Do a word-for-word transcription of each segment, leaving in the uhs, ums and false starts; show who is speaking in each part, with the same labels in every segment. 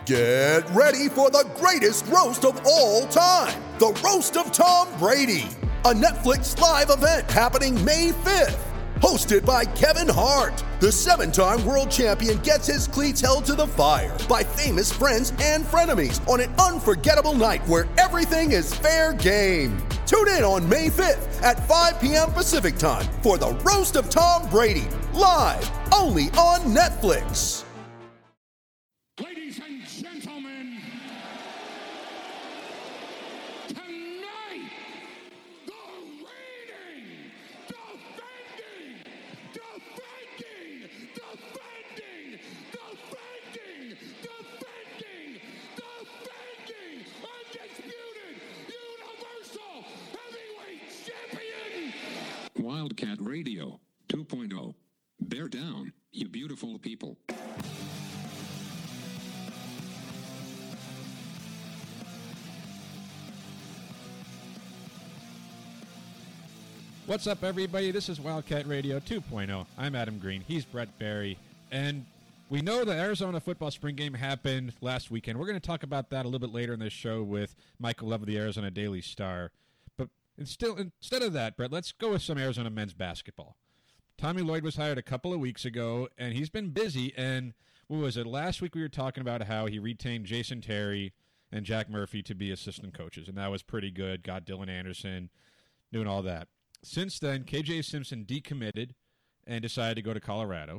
Speaker 1: Get ready for the greatest roast of all time, the Roast of Tom Brady, a Netflix live event happening May fifth. Hosted by Kevin Hart, the seven-time world champion gets his cleats held to the fire by famous friends and frenemies on an unforgettable night where everything is fair game. Tune in on May fifth at five p.m. Pacific time for the Roast of Tom Brady, live only on Netflix.
Speaker 2: Ladies and gentlemen, tonight, the reigning, defending, defending, defending, defending, defending, defending, undisputed, universal heavyweight champion,
Speaker 3: Wildcat Radio two point oh. Bear down, you beautiful people.
Speaker 4: What's up, everybody? This is Wildcat Radio two point oh. I'm Adam Green. He's Brett Barry. And we know the Arizona football spring game happened last weekend. We're going to talk about that a little bit later in this show with Michael Love of the Arizona Daily Star. But still, instead of that, Brett, let's go with some Arizona men's basketball. Tommy Lloyd was hired a couple of weeks ago, and he's been busy. And what was it? Last week we were talking about how he retained Jason Terry and Jack Murphy to be assistant coaches, and that was pretty good. Got Dylan Anderson, doing all that. Since then, K J Simpson decommitted and decided to go to Colorado.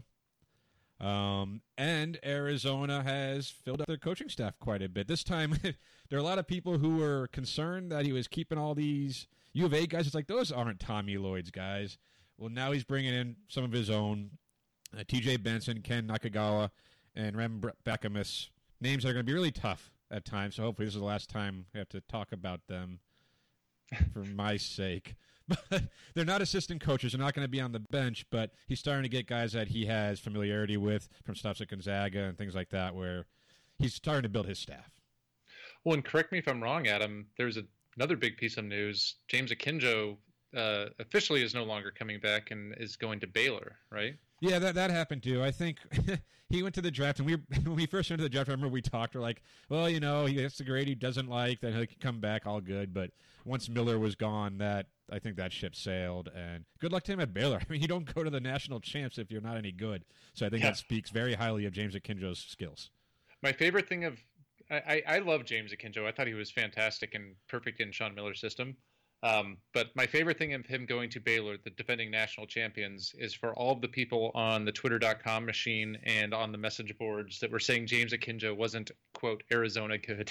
Speaker 4: Um, and Arizona has filled up their coaching staff quite a bit. This time, there are a lot of people who were concerned that he was keeping all these U of A guys. It's like, those aren't Tommy Lloyd's guys. Well, now he's bringing in some of his own, uh, T J Benson, Ken Nakagawa, and Rem Bekamis, names that are going to be really tough at times. So hopefully this is the last time we have to talk about them for my sake. But they're not assistant coaches. They're not going to be on the bench, but he's starting to get guys that he has familiarity with from stops at Gonzaga and things like that, where he's starting to build his staff.
Speaker 5: Well, and correct me if I'm wrong, Adam, there's a, another big piece of news. James Akinjo uh, officially is no longer coming back and is going to Baylor, right?
Speaker 4: Yeah, that that happened too. I think he went to the draft, and we when we first went to the draft, I remember we talked, we're like, well, you know, he gets the grade he doesn't like, then he can come back, all good. But once Miller was gone, that I think that ship sailed, and good luck to him at Baylor. I mean, you don't go to the national champs if you're not any good. So I think yeah. that speaks very highly of James Akinjo's skills.
Speaker 5: My favorite thing of I, I love James Akinjo. I thought he was fantastic and perfect in Sean Miller's system. Um, but my favorite thing of him going to Baylor, the defending national champions, is for all of the people on the twitter dot com machine and on the message boards that were saying James Akinjo wasn't, quote, Arizona good.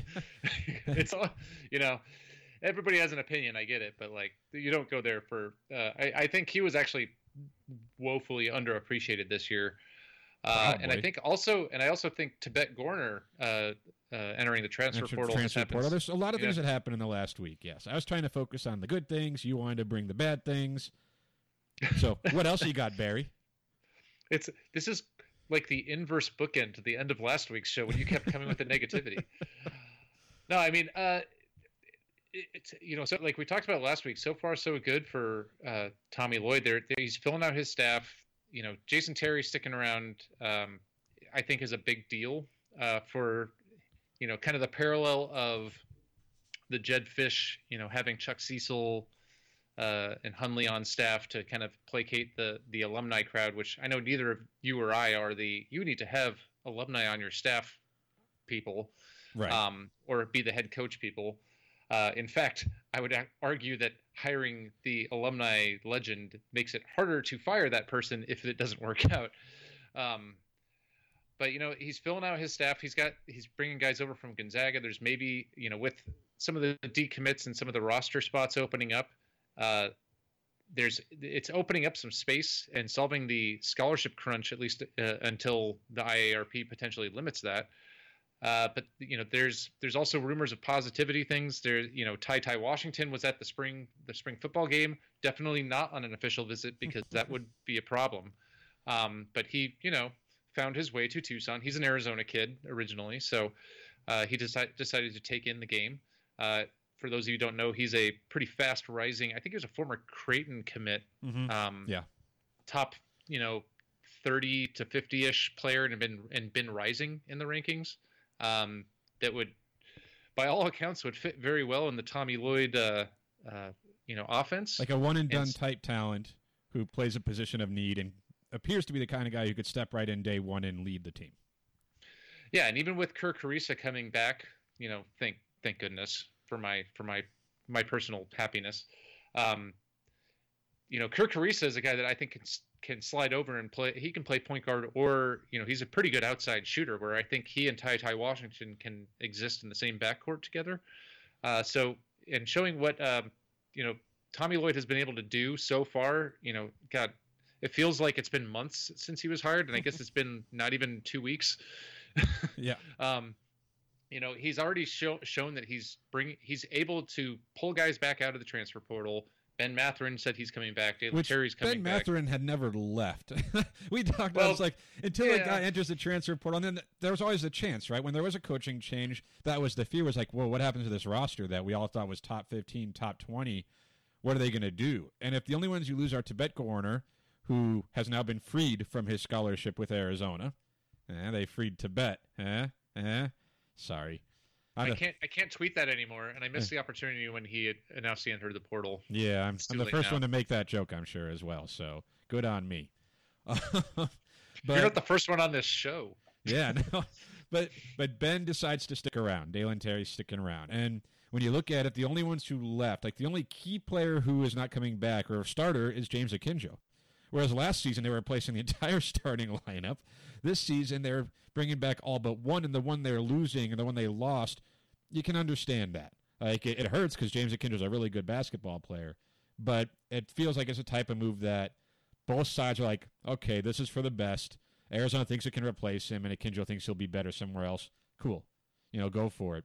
Speaker 5: It's all, you know, everybody has an opinion. I get it. But, like, you don't go there for uh, – I, I think he was actually woefully underappreciated this year. Uh, and I think also – and I also think Tibet Gorner uh, – Uh, entering the transfer
Speaker 4: Transfer,
Speaker 5: portal.
Speaker 4: transfer portal. There's a lot of things
Speaker 5: yeah.
Speaker 4: that happened in the last week, yes. I was trying to focus on the good things. You wanted to bring the bad things. So what else you got, Barry?
Speaker 5: It's This is like the inverse bookend to the end of last week's show when you kept coming with the negativity. No, I mean, uh, it, it's, you know, so like we talked about last week, so far so good for uh, Tommy Lloyd. There, he's filling out his staff. You know, Jason Terry sticking around, um, I think, is a big deal uh, for – you know, kind of the parallel of the Jed Fish, you know, having Chuck Cecil uh, and Hundley on staff to kind of placate the the alumni crowd, which I know neither of you or I are the, you need to have alumni on your staff people,
Speaker 4: right?
Speaker 5: Um, or be the head coach people. Uh, in fact, I would argue that hiring the alumni legend makes it harder to fire that person if it doesn't work out. Um, But, you know, he's filling out his staff. He's got he's bringing guys over from Gonzaga. There's maybe, you know, with some of the decommits and some of the roster spots opening up, uh, there's it's opening up some space and solving the scholarship crunch, at least uh, until the I A R P potentially limits that. Uh, but, you know, there's there's also rumors of positivity things. There, you know, Ty Ty Washington was at the spring the spring football game. Definitely not on an official visit because that would be a problem. Um, but he, you know, found his way to Tucson. He's an Arizona kid originally, so uh, he decided decided to take in the game. Uh, for those of you who don't know, he's a pretty fast rising. I think he was a former Creighton commit.
Speaker 4: Mm-hmm.
Speaker 5: Um,
Speaker 4: yeah,
Speaker 5: top, you know, thirty to fifty ish player, and been and been rising in the rankings. um, that would, by all accounts, would fit very well in the Tommy Lloyd, uh, uh, you know, offense.
Speaker 4: Like a one and done
Speaker 5: And-
Speaker 4: type talent who plays a position of need and appears to be the kind of guy who could step right in day one and lead the team.
Speaker 5: Yeah, and even with Kerr Kriisa coming back, you know, thank thank goodness for my for my my personal happiness. Um, you know, Kerr Kriisa is a guy that I think can can slide over and play. He can play point guard, or you know, he's a pretty good outside shooter. Where I think he and Ty Ty Washington can exist in the same backcourt together. Uh, so, and showing what um, you know Tommy Lloyd has been able to do so far, you know, God, it feels like it's been months since he was hired, and I guess it's been not even two weeks.
Speaker 4: Yeah.
Speaker 5: Um, you know, he's already show, shown that he's bring he's able to pull guys back out of the transfer portal. Ben Mathurin said he's coming back. Dalen
Speaker 4: Which
Speaker 5: Terry's coming
Speaker 4: Ben
Speaker 5: back.
Speaker 4: Mathurin had never left. We talked
Speaker 5: Well,
Speaker 4: about it's like until a
Speaker 5: yeah.
Speaker 4: guy enters the transfer portal, and then there was always a chance, right? When there was a coaching change, that was the fear was like, well, what happens to this roster that we all thought was top fifteen, top twenty? What are they going to do? And if the only ones you lose are Tibet Warner, who has now been freed from his scholarship with Arizona, eh, they freed Tibet, eh? Eh? Sorry.
Speaker 5: I
Speaker 4: don't-
Speaker 5: can't I can't tweet that anymore, and I missed the opportunity when he had announced he entered the portal.
Speaker 4: Yeah, I'm,
Speaker 5: It's
Speaker 4: I'm
Speaker 5: too
Speaker 4: the
Speaker 5: late
Speaker 4: first
Speaker 5: now.
Speaker 4: one to make that joke, I'm sure, as well. So good on me. but,
Speaker 5: You're not the first one on this show.
Speaker 4: yeah, no, but but Ben decides to stick around. Dalen Terry's sticking around, and when you look at it, the only ones who left, like the only key player who is not coming back or a starter, is James Akinjo. Whereas last season they were replacing the entire starting lineup. This season they're bringing back all but one, and the one they're losing and the one they lost, you can understand that. Like it, it hurts because James Akinjo's a really good basketball player, but it feels like it's a type of move that both sides are like, okay, this is for the best. Arizona thinks it can replace him, and Akinjo thinks he'll be better somewhere else. Cool, you know, go for it.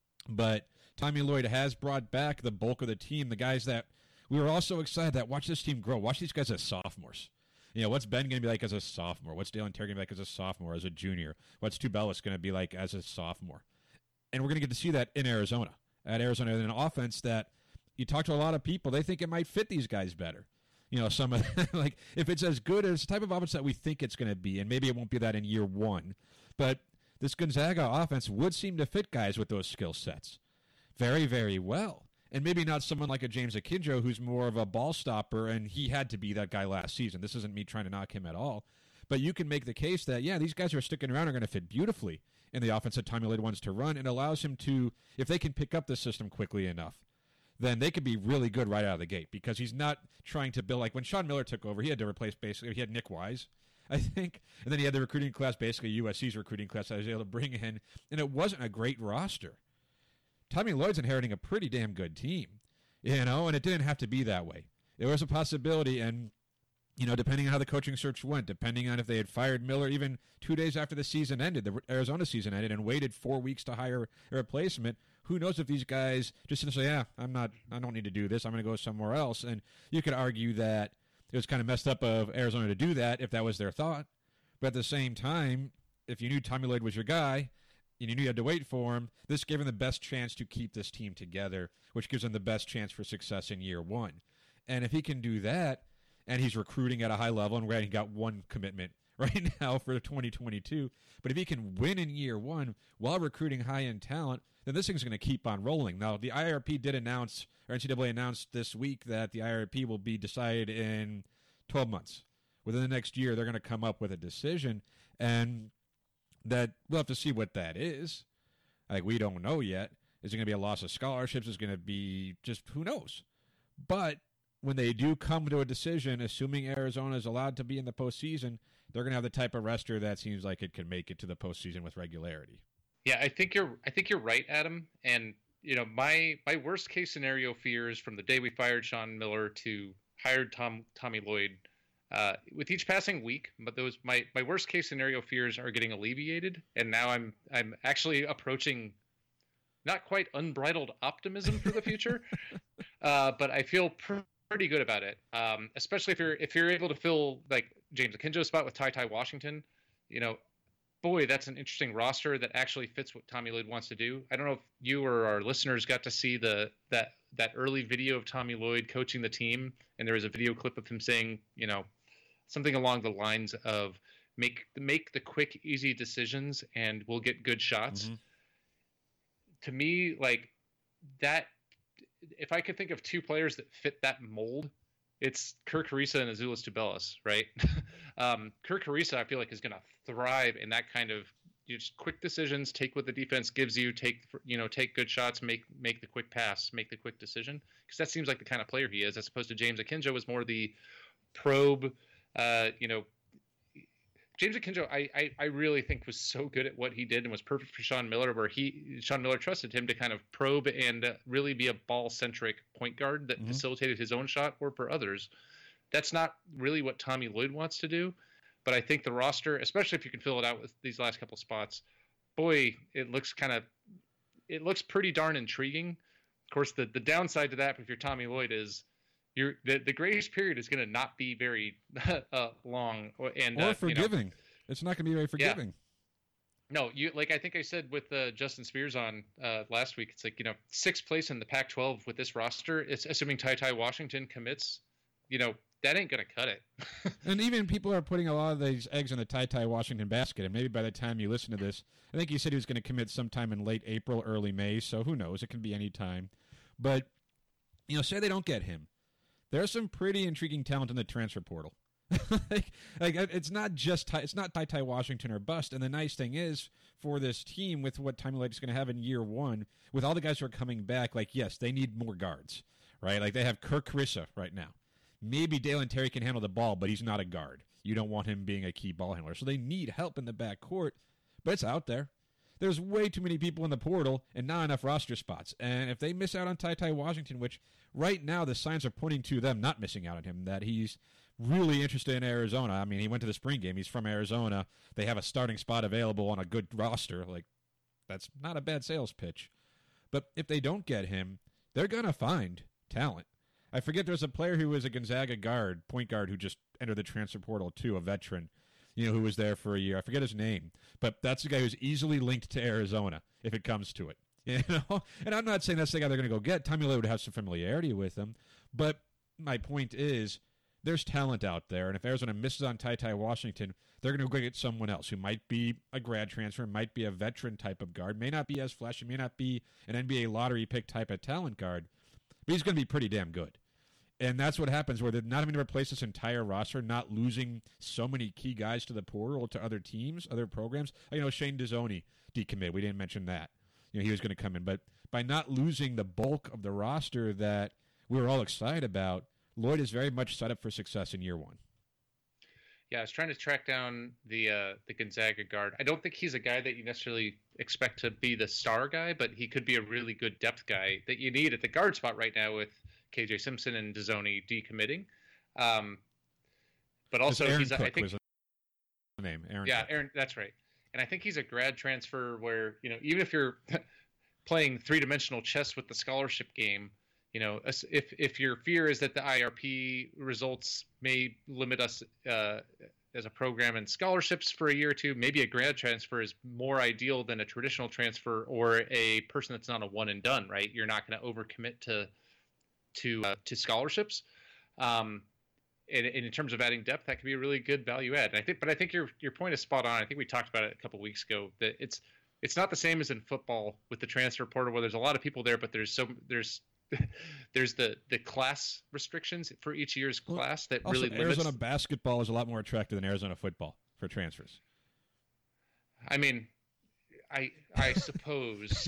Speaker 4: But Tommy Lloyd has brought back the bulk of the team, the guys that we were also excited that watch this team grow. Watch these guys as sophomores. You know, what's Ben going to be like as a sophomore? What's Dalen Terry going to be like as a sophomore, as a junior? What's Tubelis going to be like as a sophomore? And we're going to get to see that in Arizona. At Arizona, in an offense that you talk to a lot of people, they think it might fit these guys better. You know, some of like if it's as good as the type of offense that we think it's going to be, and maybe it won't be that in year one, but this Gonzaga offense would seem to fit guys with those skill sets very, very well. And maybe not someone like a James Akinjo who's more of a ball stopper, and he had to be that guy last season. This isn't me trying to knock him at all. But you can make the case that, yeah, these guys who are sticking around are going to fit beautifully in the offense that Tommy Lloyd wants to run, and allows him to, if they can pick up the system quickly enough, then they could be really good right out of the gate, because he's not trying to build, like when Sean Miller took over, he had to replace basically, he had Nick Wise, I think, and then he had the recruiting class, basically U S C's recruiting class that he was able to bring in, and it wasn't a great roster. Tommy Lloyd's inheriting a pretty damn good team, you know, and it didn't have to be that way. There was a possibility, and, you know, depending on how the coaching search went, depending on if they had fired Miller even two days after the season ended, the Arizona season ended, and waited four weeks to hire a replacement, who knows if these guys just say, yeah, I'm not, I don't need to do this, I'm going to go somewhere else. And you could argue that it was kind of messed up of Arizona to do that if that was their thought. But at the same time, if you knew Tommy Lloyd was your guy, and you knew you had to wait for him, this gave him the best chance to keep this team together, which gives him the best chance for success in year one. And if he can do that, and he's recruiting at a high level, and he got one commitment right now for twenty twenty-two, but if he can win in year one while recruiting high-end talent, then this thing's going to keep on rolling. Now, the I R P did announce, or N C double A announced this week that the I R P will be decided in twelve months. Within the next year, they're going to come up with a decision, and that we'll have to see what that is. Like, we don't know yet. Is it going to be a loss of scholarships? Is it going to be just, who knows? But when they do come to a decision, assuming Arizona is allowed to be in the postseason, they're going to have the type of roster that seems like it can make it to the postseason with regularity.
Speaker 5: Yeah, I think you're I think you're right, Adam. And you know, my my worst case scenario fears from the day we fired Sean Miller to hired Tom Tommy Lloyd, uh, with each passing week, but those my, my worst case scenario fears are getting alleviated, and now I'm I'm actually approaching not quite unbridled optimism for the future, uh, but I feel pr- pretty good about it. Um, especially if you're if you're able to fill like James Akinjo's spot with Ty Ty Washington, you know. Boy, that's an interesting roster that actually fits what Tommy Lloyd wants to do. I don't know if you or our listeners got to see the that that early video of Tommy Lloyd coaching the team, and there was a video clip of him saying, you know, something along the lines of make make the quick, easy decisions, and will get good shots.
Speaker 4: Mm-hmm.
Speaker 5: To me, like that, if I could think of two players that fit that mold, it's Kirk Ariza and Azuolas Tubelis, right? um, Kirk Ariza, I feel like, is going to thrive in that kind of just quick decisions, take what the defense gives you, take you know, take good shots, make make the quick pass, make the quick decision, because that seems like the kind of player he is, as opposed to James Akinjo was more the probe, uh, you know. James Akinjo, I, I I really think was so good at what he did and was perfect for Sean Miller, where he Sean Miller trusted him to kind of probe and uh, really be a ball-centric point guard that mm-hmm. facilitated his own shot or for others. That's not really what Tommy Lloyd wants to do, but I think the roster, especially if you can fill it out with these last couple spots, boy, it looks kind of it looks pretty darn intriguing. Of course, the the downside to that, if you're Tommy Lloyd, is You're, the, the grace period is going to not be very uh, long and
Speaker 4: or
Speaker 5: uh,
Speaker 4: forgiving.
Speaker 5: You know,
Speaker 4: it's not going to be very forgiving.
Speaker 5: Yeah. No, you like I think I said with uh, Justin Spears on uh, last week. It's like, you know, sixth place in the Pac twelve with this roster. It's assuming Ty Ty Washington commits. You know, that ain't going to cut it.
Speaker 4: And even people are putting a lot of these eggs in the Ty Ty Washington basket. And maybe by the time you listen to this, I think he said he was going to commit sometime in late April, early May. So who knows? It can be any time. But you know, say they don't get him. There's some pretty intriguing talent in the transfer portal. like, like it's not just Ty, it's not Ty Ty Washington or bust. And the nice thing is for this team, with what Tommy Lloyd is going to have in year one, with all the guys who are coming back, like yes, they need more guards, right? Like they have Kirk Carissa right now. Maybe Dalen Terry can handle the ball, but he's not a guard. You don't want him being a key ball handler, so they need help in the backcourt. But it's out there. There's way too many people in the portal and not enough roster spots. And if they miss out on Ty Ty Washington, which right now the signs are pointing to them not missing out on him, that he's really interested in Arizona. I mean, he went to the spring game. He's from Arizona. They have a starting spot available on a good roster. Like, that's not a bad sales pitch. But if they don't get him, they're going to find talent. I forget there's a player who was a Gonzaga guard, point guard, who just entered the transfer portal too, a veteran, you know, who was there for a year. I forget his name, but that's the guy who's easily linked to Arizona if it comes to it. You know, and I'm not saying that's the guy they're going to go get. Tommy Lloyd would have some familiarity with him, but my point is there's talent out there, and if Arizona misses on Ty Ty Washington, they're going to go get someone else who might be a grad transfer, might be a veteran type of guard, may not be as flashy, may not be an N B A lottery pick type of talent guard, but he's going to be pretty damn good. And that's what happens where they're not having to replace this entire roster, not losing so many key guys to the portal, to other teams, other programs. You know, Shane Dezzoni decommitted. We didn't mention that. You know, he was going to come in. But by not losing the bulk of the roster that we were all excited about, Lloyd is very much set up for success in year one.
Speaker 5: Yeah, I was trying to track down the uh, the Gonzaga guard. I don't think he's a guy that you necessarily expect to be the star guy, but he could be a really good depth guy that you need at the guard spot right now with K J Simpson and Dezzoni decommitting. Um, but also,
Speaker 4: Aaron
Speaker 5: he's
Speaker 4: Cook
Speaker 5: I think
Speaker 4: was the name. Aaron
Speaker 5: yeah,
Speaker 4: Cook.
Speaker 5: Aaron. That's right. And I think he's a grad transfer where, you know, even if you're playing three dimensional chess with the scholarship game, you know, if if your fear is that the I R P results may limit us uh, as a program in scholarships for a year or two, maybe a grad transfer is more ideal than a traditional transfer or a person that's not a one and done. Right? You're not going to overcommit to to uh, to scholarships. Um, and, and in terms of adding depth, that could be a really good value add. And I think, but I think your your point is spot on. I think we talked about it a couple of weeks ago that it's it's not the same as in football with the transfer portal where there's a lot of people there, but there's so there's there's the the class restrictions for each year's class that
Speaker 4: also,
Speaker 5: really limits.
Speaker 4: Arizona basketball is a lot more attractive than Arizona football for transfers.
Speaker 5: I mean, I I suppose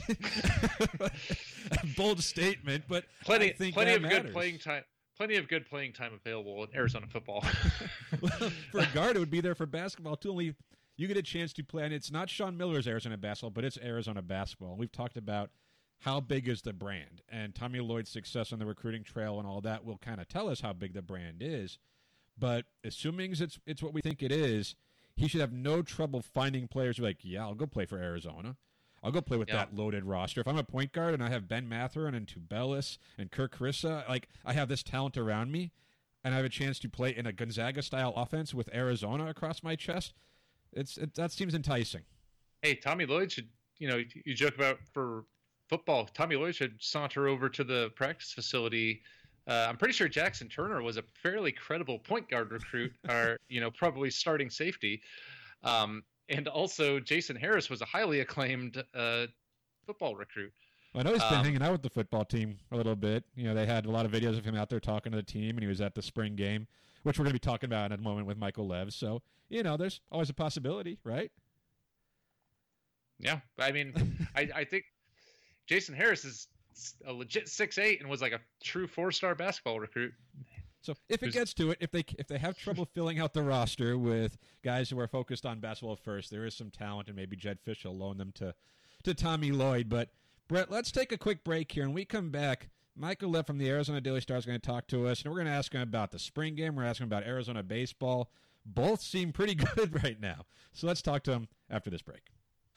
Speaker 4: bold statement, but
Speaker 5: plenty
Speaker 4: I think
Speaker 5: plenty
Speaker 4: that
Speaker 5: of
Speaker 4: matters.
Speaker 5: good playing time. Plenty of good playing time available in Arizona football.
Speaker 4: Well, for a guard, it would be there for basketball too. Only you get a chance to play, and it's not Sean Miller's Arizona basketball, but it's Arizona basketball. We've talked about how big is the brand, and Tommy Lloyd's success on the recruiting trail and all that will kind of tell us how big the brand is. But assuming it's it's what we think it is, he should have no trouble finding players who are like, yeah, I'll go play for Arizona. I'll go play with
Speaker 5: yeah.
Speaker 4: that loaded roster. If I'm a point guard and I have Ben Mathurin and Tubelis and Kirk Carissa, like I have this talent around me, and I have a chance to play in a Gonzaga-style offense with Arizona across my chest, it's it, that seems enticing.
Speaker 5: Hey, Tommy Lloyd should, you know, you joke about for football, Tommy Lloyd should saunter over to the practice facility. Uh, I'm pretty sure Jackson Turner was a fairly credible point guard recruit, or, you know, probably starting safety. Um, and also, Jason Harris was a highly acclaimed uh, football recruit.
Speaker 4: Well, I know he's been
Speaker 5: Um,
Speaker 4: hanging out with the football team a little bit. You know, they had a lot of videos of him out there talking to the team, and he was at the spring game, which we're going to be talking about in a moment with Michael Lev. So, you know, there's always a possibility, right?
Speaker 5: Yeah, I mean, I, I think Jason Harris is a legit six eight and was like a true four-star basketball recruit.
Speaker 4: So if it
Speaker 5: Who's-
Speaker 4: gets to it, if they if they have trouble filling out the roster with guys who are focused on basketball first, there is some talent, and maybe Jed Fish will loan them to, to Tommy Lloyd. But, Brett, let's take a quick break here, and when we come back, Michael Lev from the Arizona Daily Star is going to talk to us, and we're going to ask him about the spring game. We're asking him about Arizona baseball. Both seem pretty good right now. So let's talk to him after this break.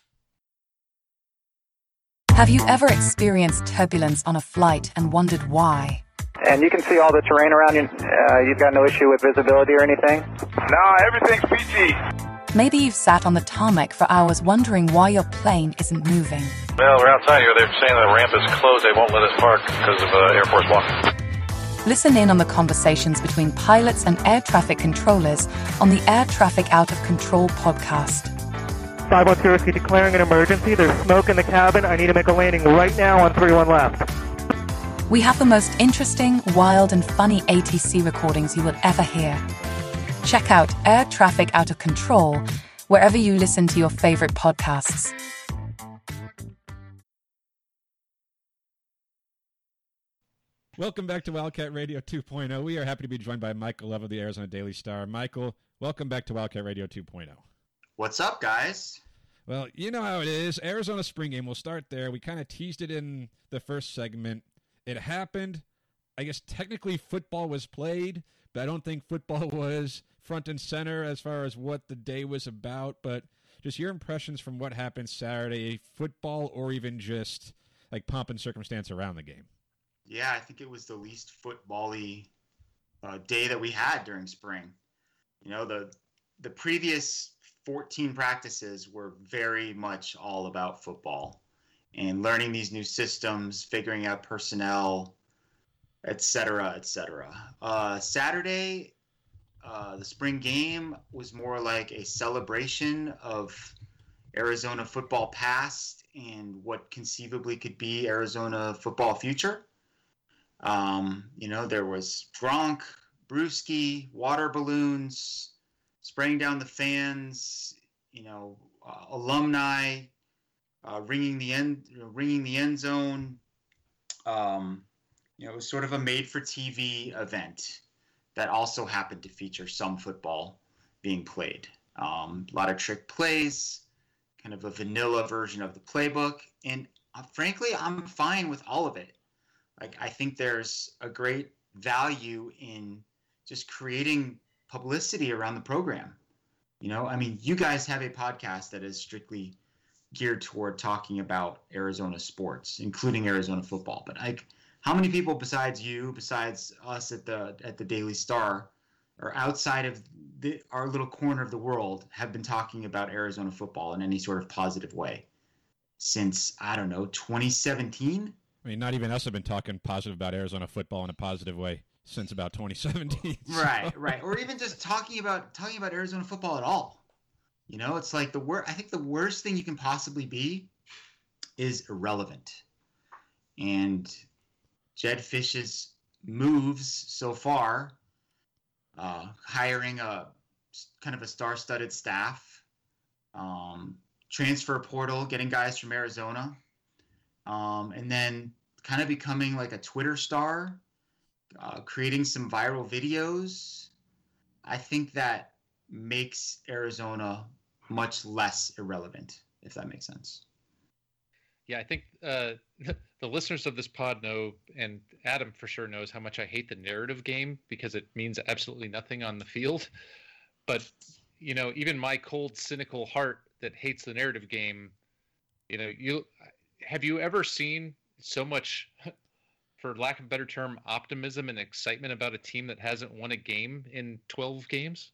Speaker 6: Have you ever experienced turbulence on a flight and wondered why?
Speaker 7: And you can see all the terrain around you. Uh, you've got no issue with visibility or anything?
Speaker 8: No, everything's peachy.
Speaker 6: Maybe you've sat on the tarmac for hours wondering why your plane isn't moving.
Speaker 8: Well, we're outside here. They're saying the ramp is closed. They won't let us park because of uh, Air Force One.
Speaker 6: Listen in on the conversations between pilots and air traffic controllers on the Air Traffic Out of Control podcast.
Speaker 7: five one zero, declaring an emergency. There's smoke in the cabin. I need to make a landing right now on three one left.
Speaker 6: We have the most interesting, wild, and funny A T C recordings you will ever hear. Check out Air Traffic Out of Control wherever you listen to your favorite podcasts.
Speaker 4: Welcome back to Wildcat Radio two point oh. We are happy to be joined by Michael Lev of the Arizona Daily Star. Michael, welcome back to Wildcat Radio two point oh.
Speaker 9: What's up, guys?
Speaker 4: Well, you know how it is. Arizona spring game. We'll start there. We kind of teased it in the first segment. It happened. I guess technically football was played, but I don't think football was front and center as far as what the day was about. But just your impressions from what happened Saturday, football or even just like pomp and circumstance around the game.
Speaker 9: Yeah, I think it was the least football-y uh, day that we had during spring. You know, the the previous fourteen practices were very much all about football and learning these new systems, figuring out personnel, et cetera, et cetera. Uh, Saturday, uh, the spring game was more like a celebration of Arizona football past and what conceivably could be Arizona football future. Um, you know, there was Gronk, Brewski, water balloons, spraying down the fans, you know, uh, alumni, uh, ringing the end, ringing the end zone. Um, you know, it was sort of a made-for-T V event that also happened to feature some football being played. Um, a lot of trick plays, kind of a vanilla version of the playbook, and uh, frankly, I'm fine with all of it. Like, I think there's a great value in just creating publicity around the program. You know, I mean, you guys have a podcast that is strictly geared toward talking about Arizona sports, including Arizona football. But like, how many people besides you, besides us at the at the Daily Star, or outside of the, our little corner of the world, have been talking about Arizona football in any sort of positive way since, I don't know, twenty seventeen?
Speaker 4: I mean, not even us have been talking positive about Arizona football in a positive way since about twenty seventeen. So.
Speaker 9: Right, right. Or even just talking about talking about Arizona football at all. You know, it's like the wor- I think the worst thing you can possibly be is irrelevant. And Jed Fish's moves so far, uh, hiring a kind of a star-studded staff, um, transfer portal, getting guys from Arizona, um, and then kind of becoming like a Twitter star, uh, creating some viral videos. I think that makes Arizona much less irrelevant, if that makes sense.
Speaker 5: Yeah, I think uh, the listeners of this pod know, and Adam for sure knows, how much I hate the narrative game because it means absolutely nothing on the field. But, you know, even my cold, cynical heart that hates the narrative game, you know, you have you ever seen so much, for lack of a better term, optimism and excitement about a team that hasn't won a game in twelve games?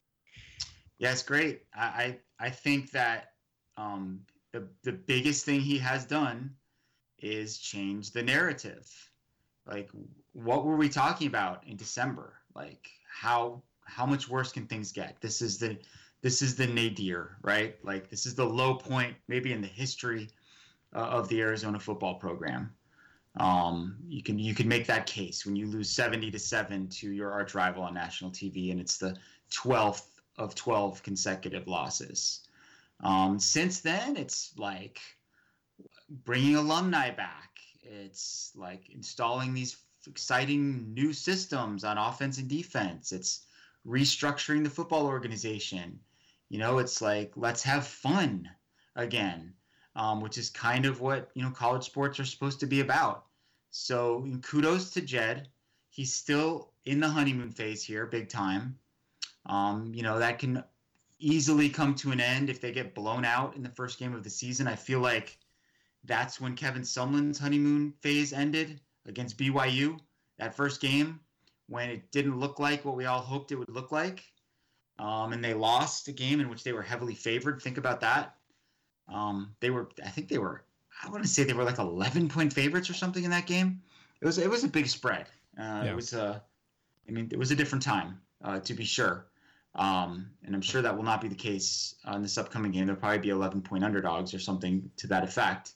Speaker 9: Yeah, it's great. I I, I think that um, the the biggest thing he has done is change the narrative. Like, what were we talking about in December? Like, how how much worse can things get? This is the this is the nadir, right? Like this is the low point, maybe in the history uh, of the Arizona football program. Um, you can you can make that case when you lose seventy to seven to your arch rival on national T V, and it's the twelfth of twelve consecutive losses. Um, since then, it's like bringing alumni back. It's like installing these exciting new systems on offense and defense. It's restructuring the football organization. You know, it's like, let's have fun again, um, which is kind of what, you know, college sports are supposed to be about. So kudos to Jed. He's still in the honeymoon phase here, big time. Um, you know, that can easily come to an end if they get blown out in the first game of the season. I feel like that's when Kevin Sumlin's honeymoon phase ended against B Y U, that first game, when it didn't look like what we all hoped it would look like. Um, and they lost a game in which they were heavily favored. Think about that. Um, they were, I think they were, I want to say they were like eleven point favorites or something in that game. It was, it was a big spread. Uh, yeah. It was a, I mean, it was a different time, uh, to be sure. Um, and I'm sure that will not be the case uh, in this upcoming game. There'll probably be eleven point underdogs or something to that effect.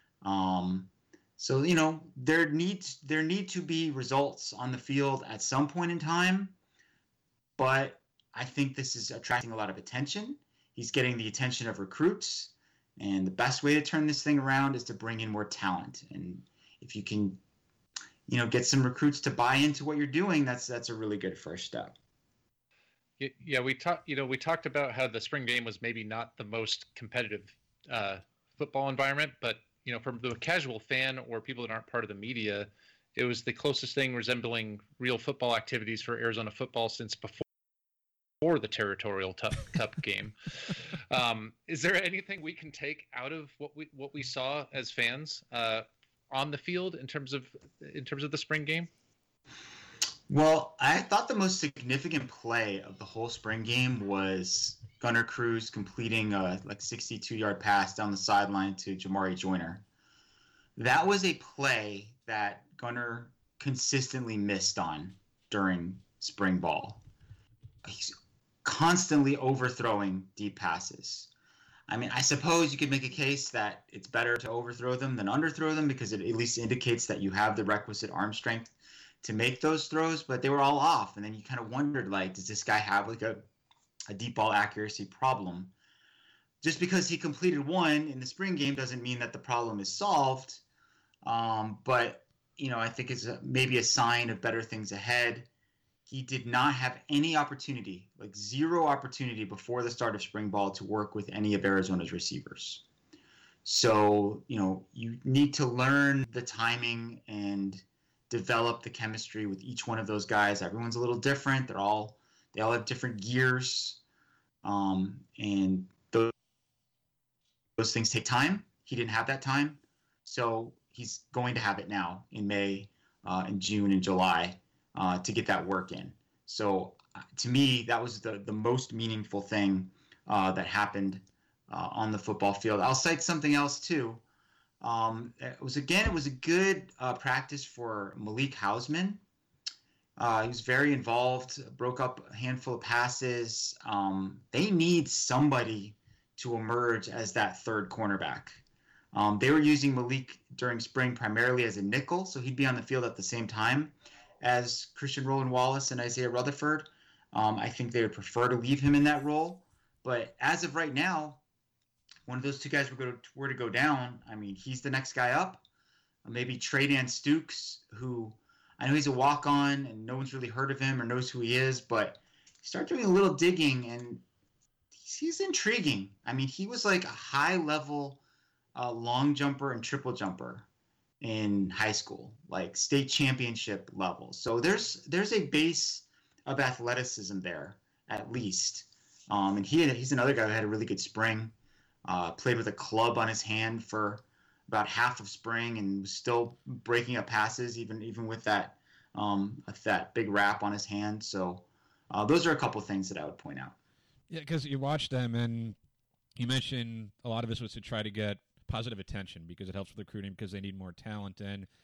Speaker 9: Um, so, you know, there needs, there need to be results on the field at some point in time, but I think this is attracting a lot of attention. He's getting the attention of recruits, and the best way to turn this thing around is to bring in more talent. And if you can, you know, get some recruits to buy into what you're doing, that's that's a really good first step.
Speaker 5: Yeah, we talked. You know, we talked about how the spring game was maybe not the most competitive uh, football environment, but you know, from the casual fan or people that aren't part of the media, it was the closest thing resembling real football activities for Arizona football since before. Or the Territorial t- Cup game. Um, is there anything we can take out of what we what we saw as fans uh, on the field in terms of in terms of the spring game?
Speaker 9: Well, I thought the most significant play of the whole spring game was Gunnar Cruz completing a like sixty-two yard pass down the sideline to Jamari Joyner. That was a play that Gunnar consistently missed on during spring ball. He's constantly overthrowing deep passes. I mean, I suppose you could make a case that it's better to overthrow them than underthrow them because it at least indicates that you have the requisite arm strength to make those throws, but they were all off. And then you kind of wondered, like, does this guy have like a, a deep ball accuracy problem? Just because he completed one in the spring game doesn't mean that the problem is solved. Um, but, you know, I think it's a, maybe a sign of better things ahead. He did not have any opportunity, like zero opportunity before the start of spring ball to work with any of Arizona's receivers. So, you know, you need to learn the timing and develop the chemistry with each one of those guys. Everyone's a little different. They're all, they all have different gears. Um, and those, those things take time. He didn't have that time. So he's going to have it now in May, uh, in June and July. Uh, to get that work in. So uh, to me, that was the, the most meaningful thing uh, that happened uh, on the football field. I'll cite something else too. Um, it was, again, it was a good uh, practice for Malik Hausman. Uh, he was very involved, broke up a handful of passes. Um, they need somebody to emerge as that third cornerback. Um, they were using Malik during spring primarily as a nickel, so he'd be on the field at the same time as Christian Roland Wallace and Isaiah Rutherford. Um, I think they would prefer to leave him in that role. But as of right now, one of those two guys were, go to, were to go down, I mean, he's the next guy up. Maybe Tre'Dan Stukes, who I know he's a walk-on and no one's really heard of him or knows who he is, but start doing a little digging and he's, he's intriguing. I mean, he was like a high-level uh, long jumper and triple jumper in high school, like state championship level. So there's there's a base of athleticism there, at least. Um, and he he's another guy who had a really good spring, uh, played with a club on his hand for about half of spring and was still breaking up passes, even even with that um, that big wrap on his hand. So uh, those are a couple of things that I would point out.
Speaker 4: Yeah, because you watch them, and you mentioned a lot of this was to try to get positive attention because it helps with recruiting because they need more talent. And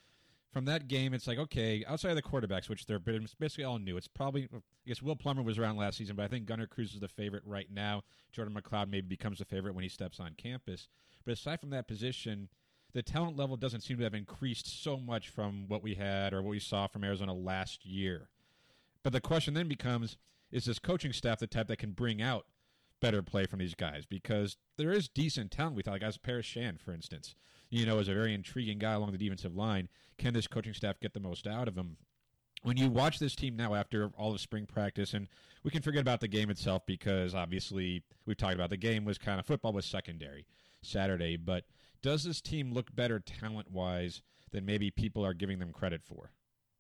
Speaker 4: from that game, it's like, okay, outside of the quarterbacks, which they're basically all new, it's probably, I guess Will Plummer was around last season, but I think Gunnar Cruz is the favorite right now. Jordan McLeod maybe becomes the favorite when he steps on campus. But aside from that position, the talent level doesn't seem to have increased so much from what we had or what we saw from Arizona last year. But the question then becomes, is this coaching staff the type that can bring out better play from these guys? Because there is decent talent. We thought, like, as Paris Shand, for instance, you know, is a very intriguing guy along the defensive line. Can this coaching staff get the most out of him? When you watch this team now after all of spring practice, and we can forget about the game itself because obviously we've talked about the game was kind of, football was secondary Saturday, but does this team look better talent-wise than maybe people are giving them credit for?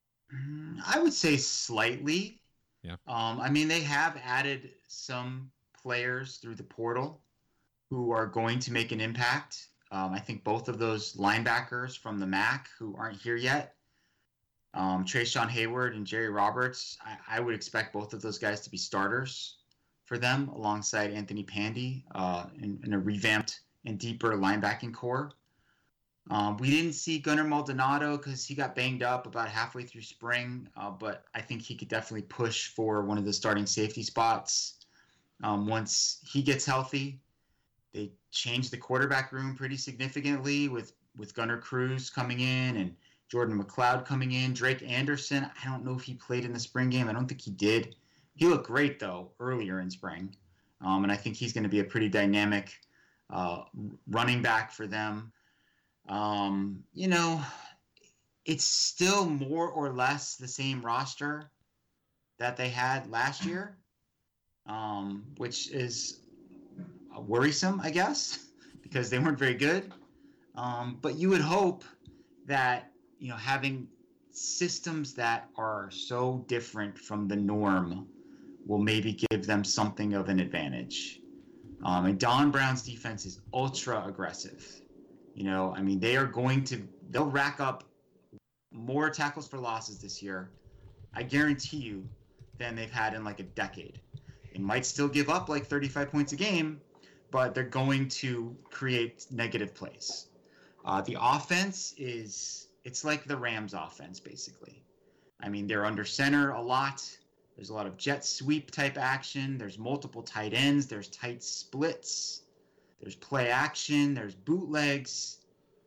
Speaker 9: I would say slightly.
Speaker 4: Yeah.
Speaker 9: Um, I mean, they have added some players through the portal who are going to make an impact. Um, I think both of those linebackers from the M A C who aren't here yet, um, Trayshawn Hayward and Jerry Roberts, I, I would expect both of those guys to be starters for them alongside Anthony Pandy uh, in, in a revamped and deeper linebacking core. Um, we didn't see Gunnar Maldonado because he got banged up about halfway through spring, uh, but I think he could definitely push for one of the starting safety spots um, once he gets healthy. They changed the quarterback room pretty significantly with, with Gunnar Cruz coming in and Jordan McLeod coming in. Drake Anderson, I don't know if he played in the spring game. I don't think he did. He looked great, though, earlier in spring. Um, and I think he's going to be a pretty dynamic uh, running back for them. Um, you know, it's still more or less the same roster that they had last year, um, which is worrisome, I guess, because they weren't very good. Um, but you would hope that, you know, having systems that are so different from the norm will maybe give them something of an advantage. Um, and Don Brown's defense is ultra aggressive. You know, I mean, they are going to, they'll rack up more tackles for losses this year, I guarantee you, than they've had in like a decade. They might still give up like thirty-five points a game, but they're going to create negative plays. Uh, the offense is, it's like the Rams offense, basically. I mean, they're under center a lot. There's a lot of jet sweep type action. There's multiple tight ends. There's tight splits. There's play action. There's bootlegs.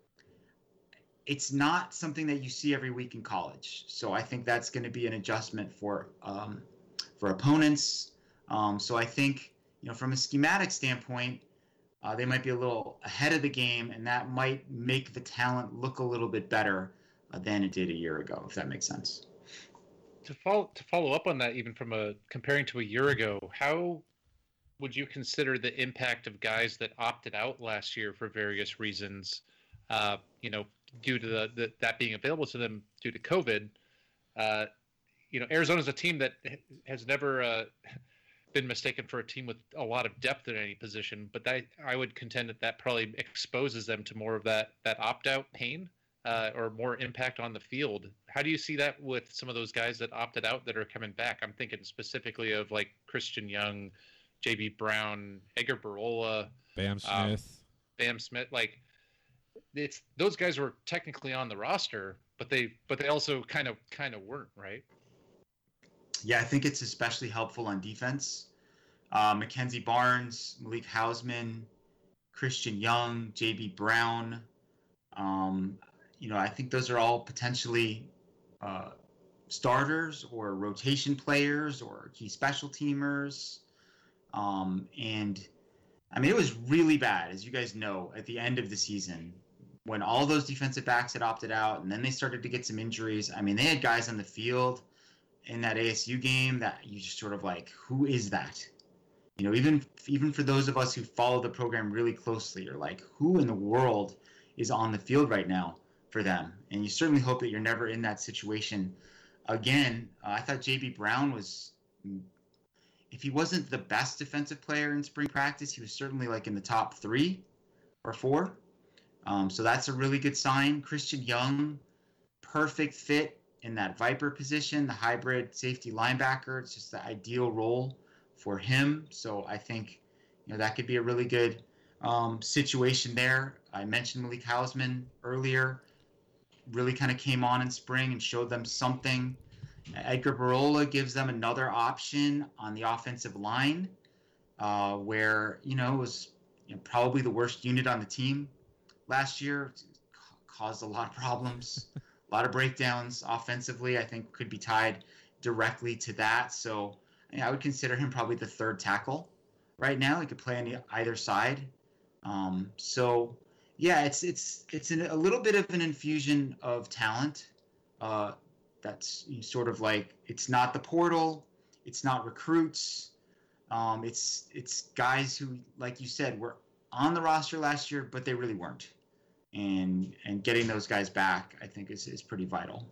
Speaker 9: It's not something that you see every week in college. So I think that's going to be an adjustment for um, for opponents. Um, so I think, you know, from a schematic standpoint, uh, they might be a little ahead of the game, and that might make the talent look a little bit better uh, than it did a year ago, if that makes sense.
Speaker 5: To follow to follow up on that, even from a comparing to a year ago, how would you consider the impact of guys that opted out last year for various reasons? Uh, you know, due to the, the that being available to them due to COVID. Uh, you know, Arizona's a team that has never uh, been mistaken for a team with a lot of depth at any position, but that, I would contend that that probably exposes them to more of that that opt-out pain uh, or more impact on the field. How do you see that with some of those guys that opted out that are coming back? I'm thinking specifically of like Christian Young, J B Brown, Edgar Barola,
Speaker 4: Bam Smith,
Speaker 5: um, Bam Smith. Like it's those guys were technically on the roster, but they but they also kind of kind of weren't, right?
Speaker 9: Yeah, I think it's especially helpful on defense. Uh, Mackenzie Barnes, Malik Hausman, Christian Young, J B Brown. Um, you know, I think those are all potentially uh, starters or rotation players or key special teamers. Um, and I mean, it was really bad, as you guys know, at the end of the season when all those defensive backs had opted out and then they started to get some injuries. I mean, they had guys on the field in that A S U game that you just sort of like, who is that? You know, even even for those of us who follow the program really closely, you're like, who in the world is on the field right now for them? And you certainly hope that you're never in that situation again. Uh, I thought J B Brown was, if he wasn't the best defensive player in spring practice, he was certainly like in the top three or four. Um, so that's a really good sign. Christian Young, perfect fit in that Viper position, the hybrid safety linebacker. It's just the ideal role for him. So I think, you know, that could be a really good um, situation there. I mentioned Malik Hausman earlier. really kind of came on in spring and showed them something. Edgar Barola gives them another option on the offensive line, uh, where, you know, it was you know, probably the worst unit on the team last year. It caused a lot of problems, a lot of breakdowns offensively. I think could be tied directly to that. So I would consider him probably the third tackle right now. He could play on the, either side. Um, so, yeah, it's it's it's an, a little bit of an infusion of talent. Uh, that's sort of like, it's not the portal, it's not recruits. Um, it's it's guys who, like you said, were on the roster last year, but they really weren't. And and getting those guys back, I think, is, is pretty vital.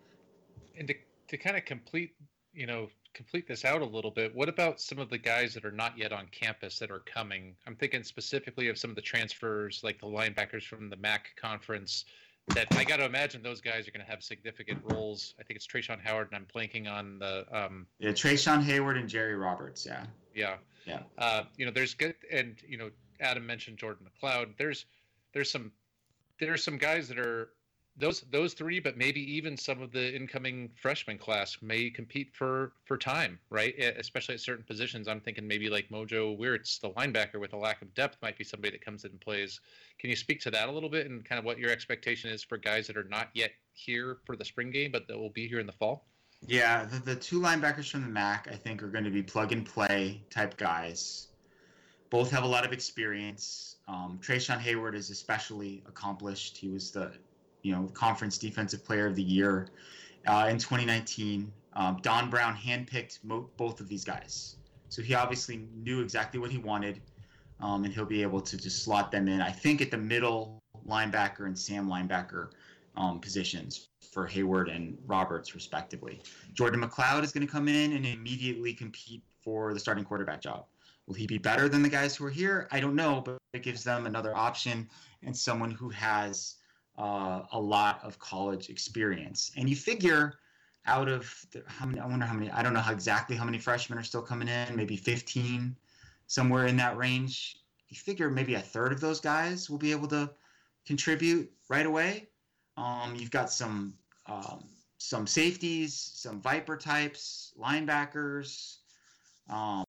Speaker 5: And to to kind of complete, you know, complete this out a little bit, what about some of the guys that are not yet on campus that are coming? I'm thinking specifically of some of the transfers, like the linebackers from the M A C conference, that I got to imagine those guys are going to have significant roles. I think it's Trayshawn Howard, and I'm blanking on the... Um,
Speaker 9: yeah, Trayshawn Hayward and Jerry Roberts, yeah.
Speaker 5: Yeah.
Speaker 9: Yeah.
Speaker 5: Uh, you know, there's good, and, you know, Adam mentioned Jordan McLeod. There's there's some there's some guys that are those those three, but maybe even some of the incoming freshman class may compete for for time, right? Especially at certain positions. I'm thinking maybe like Mojo Wirtz, the linebacker with a lack of depth, might be somebody that comes in and plays. Can you speak to that a little bit and kind of what your expectation is for guys that are not yet here for the spring game, but that will be here in the fall?
Speaker 9: Yeah, the, the two linebackers from the M A C, I think, are going to be plug-and-play type guys. Both have a lot of experience. Um, Trayshawn Hayward is especially accomplished. He was the, you know, conference defensive player of the year uh, in twenty nineteen. Um, Don Brown handpicked mo- both of these guys. So he obviously knew exactly what he wanted, um, and he'll be able to just slot them in, I think, at the middle linebacker and Sam linebacker um, positions for Hayward and Roberts, respectively. Jordan McLeod is going to come in and immediately compete for the starting quarterback job. Will he be better than the guys who are here? I don't know, but it gives them another option and someone who has uh, a lot of college experience. And you figure out of the, how many, I wonder how many, I don't know how exactly how many freshmen are still coming in, maybe fifteen, somewhere in that range. You figure maybe a third of those guys will be able to contribute right away. Um, you've got some um, some safeties, some Viper types, linebackers, um,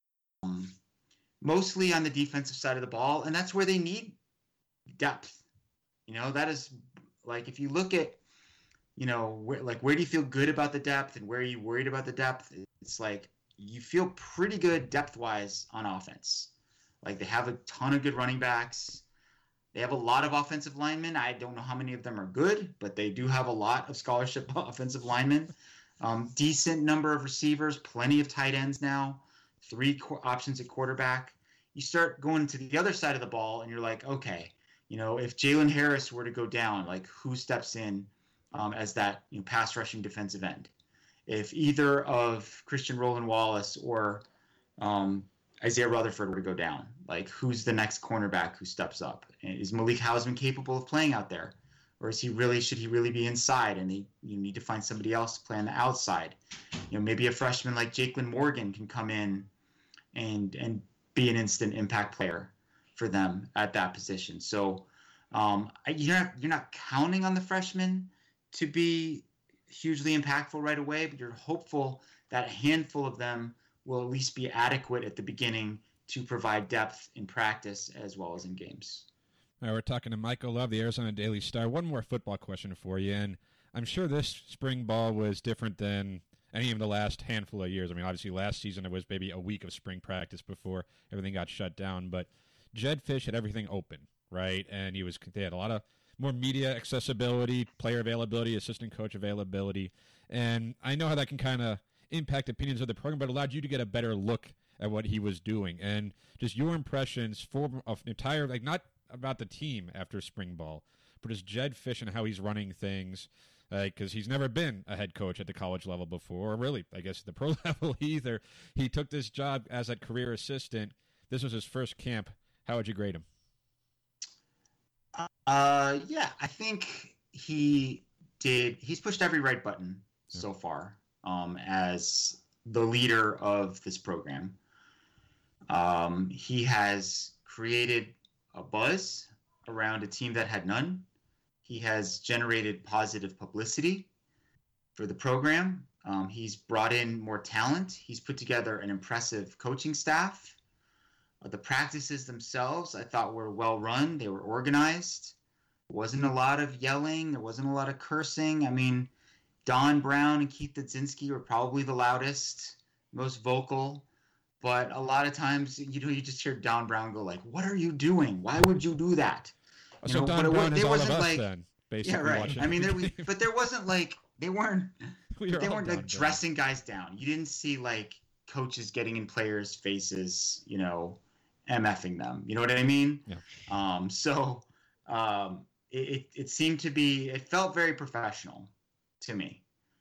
Speaker 9: mostly on the defensive side of the ball, and that's where they need depth. You know, that is, like, if you look at, you know, where, like, where do you feel good about the depth and where are you worried about the depth? It's like you feel pretty good depth-wise on offense. Like, they have a ton of good running backs. They have a lot of offensive linemen. I don't know how many of them are good, but they do have a lot of scholarship offensive linemen. Um, decent number of receivers, plenty of tight ends now, three qu- options at quarterback. You start going to the other side of the ball, and you're like, okay, you know, if Jalen Harris were to go down, like, who steps in um, as that, you know, pass rushing defensive end? If either of Christian Roland Wallace or um, Isaiah Rutherford were to go down, like, who's the next cornerback who steps up? Is Malik Hausman capable of playing out there? Or is he really, should he really be inside and they, you need to find somebody else to play on the outside? You know, maybe a freshman like Jaquelin Morgan can come in and and be an instant impact player for them at that position. So um, you're not, you're not counting on the freshmen to be hugely impactful right away, but you're hopeful that a handful of them will at least be adequate at the beginning to provide depth in practice as well as in games.
Speaker 4: All right, we're talking to Michael Love, the Arizona Daily Star. One more football question for you, and I'm sure this spring ball was different than any of the last handful of years. I mean, obviously last season it was maybe a week of spring practice before everything got shut down, but Jedd Fisch had everything open, right? And he was they had a lot of more media accessibility, player availability, assistant coach availability, and I know how that can kind of impact opinions of the program, but allowed you to get a better look at what he was doing, and just your impressions for of entire, like, not about the team after spring ball, but just Jedd Fisch and how he's running things, because uh, he's never been a head coach at the college level before, or really, I guess, at the pro level either. He took this job as a career assistant. This was his first camp. How would you grade him?
Speaker 9: Uh, yeah, I think he did. He's pushed every right button yeah. so far um, as the leader of this program. Um, he has created a buzz around a team that had none. He has generated positive publicity for the program. Um, he's brought in more talent. He's put together an impressive coaching staff. Uh, the practices themselves, I thought, were well run. They were organized. There wasn't a lot of yelling. There wasn't a lot of cursing. I mean, Don Brown and Keith Dudzinski were probably the loudest, most vocal. But a lot of times, you know, you just hear Don Brown go like, "What are you doing? Why would you do that?" You
Speaker 4: so
Speaker 9: know,
Speaker 4: Don
Speaker 9: but
Speaker 4: Brown
Speaker 9: it,
Speaker 4: is
Speaker 9: there
Speaker 4: all of
Speaker 9: wasn't
Speaker 4: us
Speaker 9: like,
Speaker 4: then, basically.
Speaker 9: yeah, right.
Speaker 4: Watching
Speaker 9: I mean, there,
Speaker 4: the game.
Speaker 9: but there wasn't like they weren't
Speaker 4: We are
Speaker 9: they
Speaker 4: all
Speaker 9: weren't
Speaker 4: Don
Speaker 9: like
Speaker 4: Brown.
Speaker 9: dressing guys down. You didn't see like coaches getting in players' faces, you know, MFing them. You know what I mean?
Speaker 4: Yeah.
Speaker 9: Um. So, um, it, it it seemed to be. It felt very professional to me.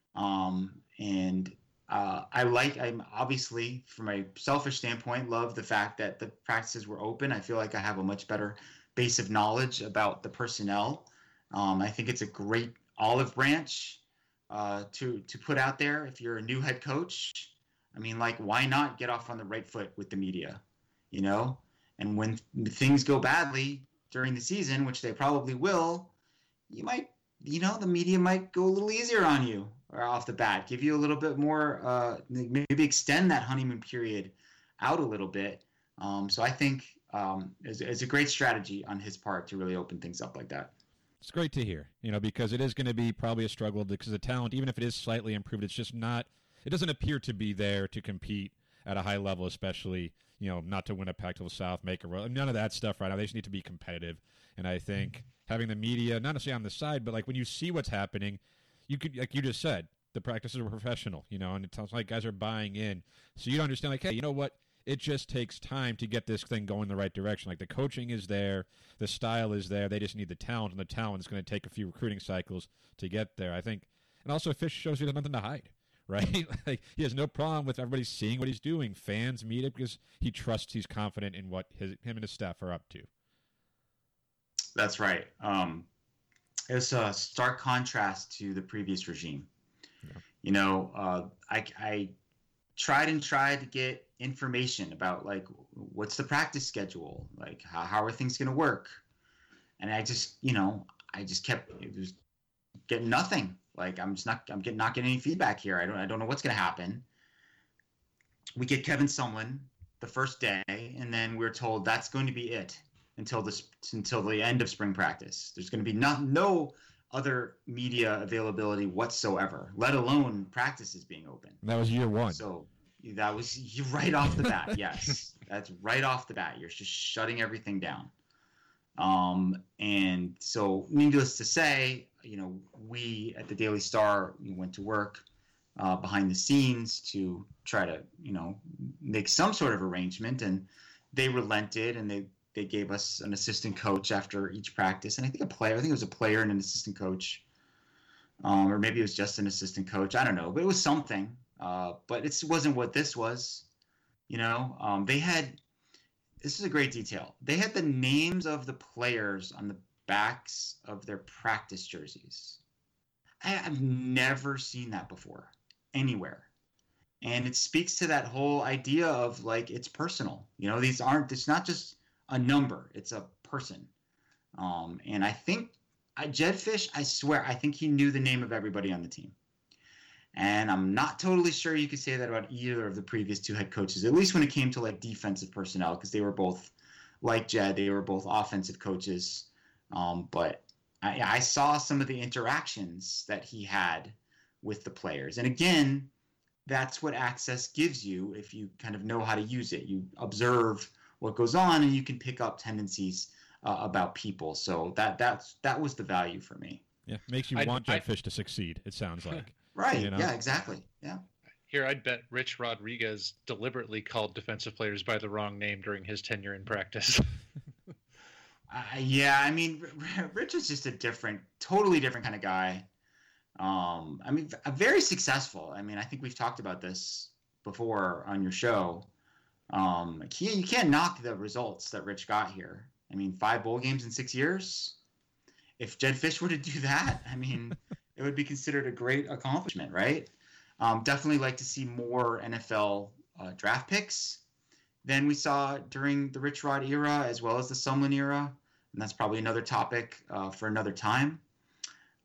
Speaker 9: Um. And uh, I like. I'm obviously, from a selfish standpoint, love the fact that the practices were open. I feel like I have a much better base of knowledge about the personnel. Um. I think it's a great olive branch uh, to to put out there if you're a new head coach. I mean, like, why not get off on the right foot with the media, you know? And when things go badly during the season, which they probably will, you might, you know, the media might go a little easier on you or off the bat, give you a little bit more, uh, maybe extend that honeymoon period out a little bit. Um, so I think um, it's, it's a great strategy on his part to really open things up like that.
Speaker 4: It's great to hear, you know, because it is going to be probably a struggle because the talent, even if it is slightly improved, it's just not, it doesn't appear to be there to compete at a high level, especially, you know, not to win a Pac twelve South, make a run, none of that stuff right now. They just need to be competitive. And I think having the media, not necessarily on the side, but like when you see what's happening, you could, like you just said, the practices are professional, you know, and it sounds like guys are buying in. So you understand, like, hey, you know what? It just takes time to get this thing going the right direction. Like the coaching is there, the style is there. They just need the talent, and the talent is going to take a few recruiting cycles to get there, I think. And also, Fish shows you there's nothing to hide. Right? Like he has no problem with everybody seeing what he's doing. Fans meet it because he trusts, he's confident in what his, him and his staff are up to.
Speaker 9: That's right. Um, it's a stark contrast to the previous regime. Yeah. You know, uh, I, I tried and tried to get information about like, what's the practice schedule? Like how, how are things going to work? And I just, you know, I just kept, it was getting nothing. Like I'm just not, I'm getting not getting any feedback here. I don't, I don't know what's going to happen. We get Kevin Sumlin the first day, and then we're told that's going to be it until this, until the end of spring practice. There's going to be no, no other media availability whatsoever, let alone practices being open.
Speaker 4: And that was year one.
Speaker 9: So that was right off the bat. Yes, that's right off the bat. You're just shutting everything down. Um, and so needless to say, you know, we at the Daily Star went to work uh, behind the scenes to try to, you know, make some sort of arrangement, and they relented and they, they gave us an assistant coach after each practice. And I think a player, I think it was a player and an assistant coach, um, or maybe it was just an assistant coach. I don't know, but it was something. Uh, but it wasn't what this was, you know. Um, they had, this is a great detail. They had the names of the players on the backs of their practice jerseys. I, I've never seen that before anywhere. And it speaks to that whole idea of like, it's personal. You know, these aren't, it's not just a number, it's a person. Um, and I think I, Jedd Fisch, I swear, I think he knew the name of everybody on the team. And I'm not totally sure you could say that about either of the previous two head coaches, at least when it came to like defensive personnel, because they were both like Jedd, they were both offensive coaches. Um, but I, I saw some of the interactions that he had with the players. And again, that's what access gives you if you kind of know how to use it. You observe what goes on and you can pick up tendencies uh, about people. So that that's that was the value for me.
Speaker 4: Yeah, makes you
Speaker 5: I'd,
Speaker 4: want Jedd
Speaker 5: I'd,
Speaker 4: Fisch to succeed, it sounds like.
Speaker 9: Right,
Speaker 4: you know?
Speaker 9: Yeah, exactly. Yeah.
Speaker 5: Here, I'd bet Rich Rodriguez deliberately called defensive players by the wrong name during his tenure in practice.
Speaker 9: Uh, yeah, I mean, Rich is just a different, totally different kind of guy. Um, I mean, very successful. I mean, I think we've talked about this before on your show. Um, you can't knock the results that Rich got here. I mean, five bowl games in six years. If Jedd Fisch were to do that, I mean, it would be considered a great accomplishment, right? Um, definitely like to see more N F L uh, draft picks than we saw during the Rich Rod era, as well as the Sumlin era. And that's probably another topic uh, for another time.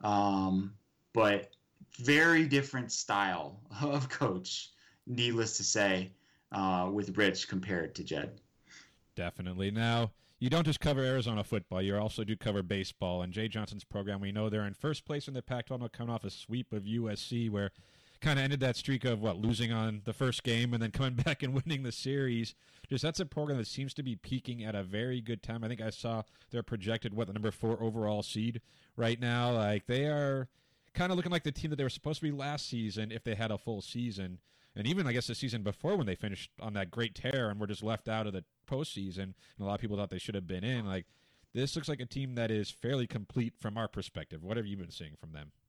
Speaker 9: um, but very different style of coach, needless to say, uh, with Rich compared to Jed.
Speaker 4: Definitely. Now, you don't just cover Arizona football, you also do cover baseball. And Jay Johnson's program, we know they're in first place in the Pac twelve, coming off a sweep of U S C, where kind of ended that streak of, what, losing on the first game and then coming back and winning the series. Just that's a program that seems to be peaking at a very good time. I think I saw they're projected, what, the number four overall seed right now. Like, they are kind of looking like the team that they were supposed to be last season if they had a full season. And even, I guess, the season before when they finished on that great tear and were just left out of the postseason, and a lot of people thought they should have been in. Like, this looks like a team that is fairly complete from our perspective. What have you been seeing from them?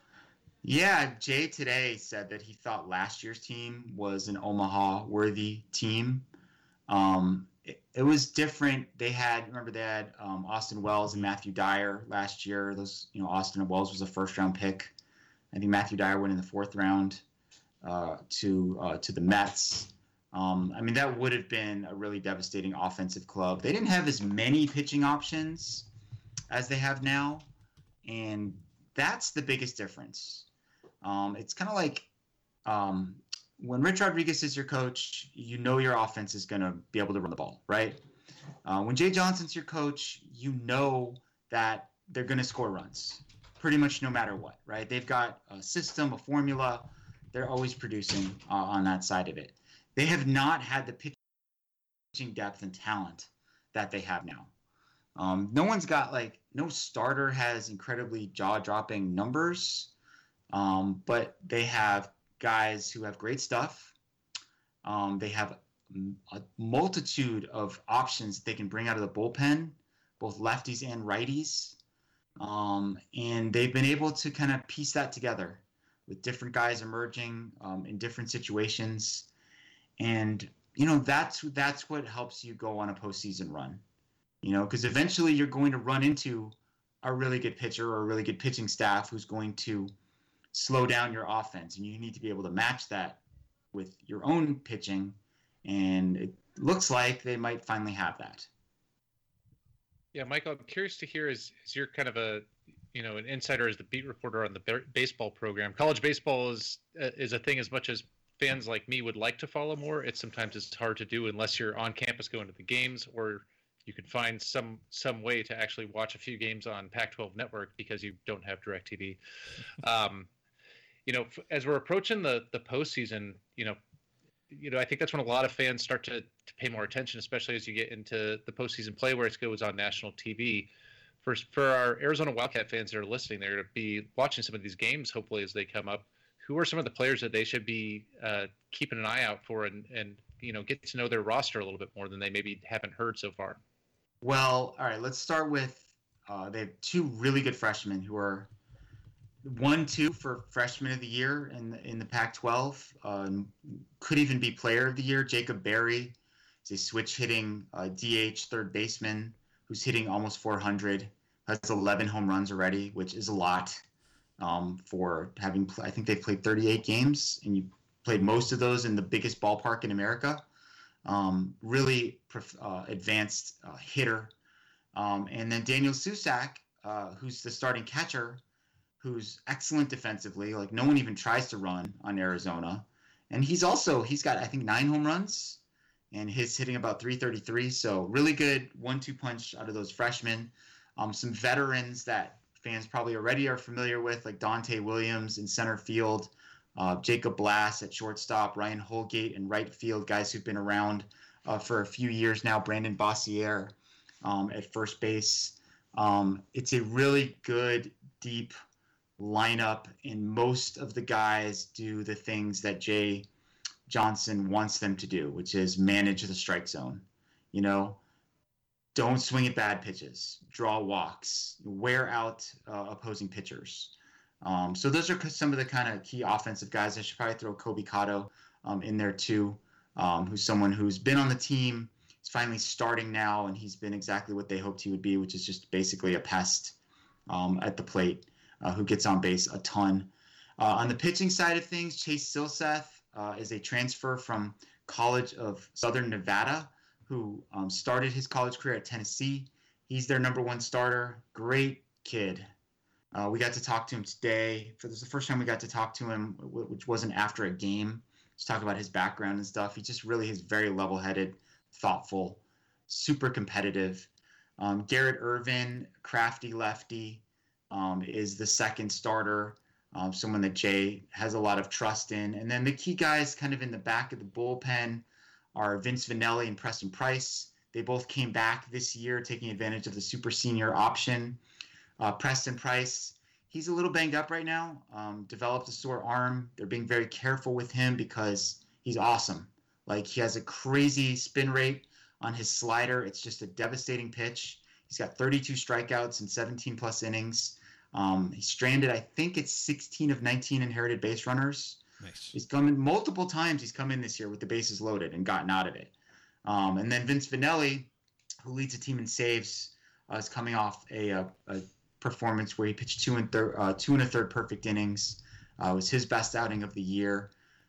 Speaker 9: Yeah, Jay today said that he thought last year's team was an Omaha-worthy team. Um, it, it was different. They had, remember, they had um, Austin Wells and Matthew Dyer last year. Those, you know, Austin Wells was a first-round pick. I think Matthew Dyer went in the fourth round uh, to uh, to the Mets. Um, I mean, that would have been a really devastating offensive club. They didn't have as many pitching options as they have now, and that's the biggest difference. Um, it's kind of like um, when Rich Rodriguez is your coach, you know your offense is going to be able to run the ball, right? Uh, when Jay Johnson's your coach, you know that they're going to score runs pretty much no matter what, right? They've got a system, a formula. They're always producing uh, on that side of it. They have not had the pitching depth and talent that they have now. Um, no one's got, like, no starter has incredibly jaw-dropping numbers. Um, but they have guys who have great stuff. Um, they have a multitude of options they can bring out of the bullpen, both lefties and righties. Um, and they've been able to kind of piece that together with different guys emerging um, in different situations. And, you know, that's, that's what helps you go on a postseason run, you know, because eventually you're going to run into a really good pitcher or a really good pitching staff who's going to slow down your offense, and you need to be able to match that with your own pitching, and it looks like they might finally have that.
Speaker 5: Yeah, Michael, I'm curious to hear, as, as you're kind of a, you know, an insider as the beat reporter on the b- baseball program. College baseball is is a thing as much as fans like me would like to follow more. It sometimes is hard to do unless you're on campus going to the games, or you can find some some way to actually watch a few games on Pac twelve Network because you don't have DirecTV. Um, you know, as we're approaching the the postseason, you know, you know, I think that's when a lot of fans start to, to pay more attention, especially as you get into the postseason play where it goes on national T V. For for our Arizona Wildcat fans that are listening, they're going to be watching some of these games, hopefully, as they come up. Who are some of the players that they should be uh, keeping an eye out for, and and you know, get to know their roster a little bit more than they maybe haven't heard so far?
Speaker 9: Well, all right, let's start with uh, they have two really good freshmen who are one, two for freshman of the year in the, in the Pac twelve. Um, could even be player of the year. Jacob Berry is a switch hitting uh, D H third baseman who's hitting almost four hundred. Has eleven home runs already, which is a lot um, for having. Pl- I think they've played thirty-eight games, and you played most of those in the biggest ballpark in America. Um, really uh, advanced uh, hitter. Um, and then Daniel Susac, uh, who's the starting catcher, who's excellent defensively. Like, no one even tries to run on Arizona. And he's also, he's got, I think, nine home runs, and he's hitting about three thirty-three. So really good one two punch out of those freshmen. Um, some veterans that fans probably already are familiar with, like Dante Williams in center field, uh, Jacob Blass at shortstop, Ryan Holgate in right field, guys who've been around uh, for a few years now, Brandon Bossier um, at first base. Um, it's a really good, deep lineup, and most of the guys do the things that Jay Johnson wants them to do, which is manage the strike zone. You know, don't swing at bad pitches, draw walks, wear out uh, opposing pitchers. Um, so those are some of the kind of key offensive guys. I should probably throw Kobe Cotto um, in there too, um, who's someone who's been on the team. He's finally starting now, and he's been exactly what they hoped he would be, which is just basically a pest um, at the plate. Uh, who gets on base a ton. Uh, on the pitching side of things, Chase Silseth uh, is a transfer from College of Southern Nevada, who um, started his college career at Tennessee. He's their number one starter. Great kid. Uh, we got to talk to him today. For this is the first time we got to talk to him, which wasn't after a game. Just talk about his background and stuff. He just really is very level-headed, thoughtful, super competitive. Um, Garrett Irvin, crafty lefty, um, is the second starter, um, someone that Jay has a lot of trust in. And then the key guys kind of in the back of the bullpen are Vince Vanelli and Preston Price. They both came back this year, taking advantage of the super senior option. Uh, Preston Price, he's a little banged up right now, um, developed a sore arm. They're being very careful with him because he's awesome. Like, he has a crazy spin rate on his slider. It's just a devastating pitch. He's got thirty-two strikeouts and seventeen plus innings. Um, he's stranded, I think it's sixteen of nineteen inherited base runners.
Speaker 4: Nice.
Speaker 9: He's come in multiple times. He's come in this year with the bases loaded and gotten out of it. Um, and then Vince Vanelli, who leads the team in saves, uh, is coming off a, a, a performance where he pitched two and third, uh, two and a third perfect innings. Uh, it was his best outing of the year.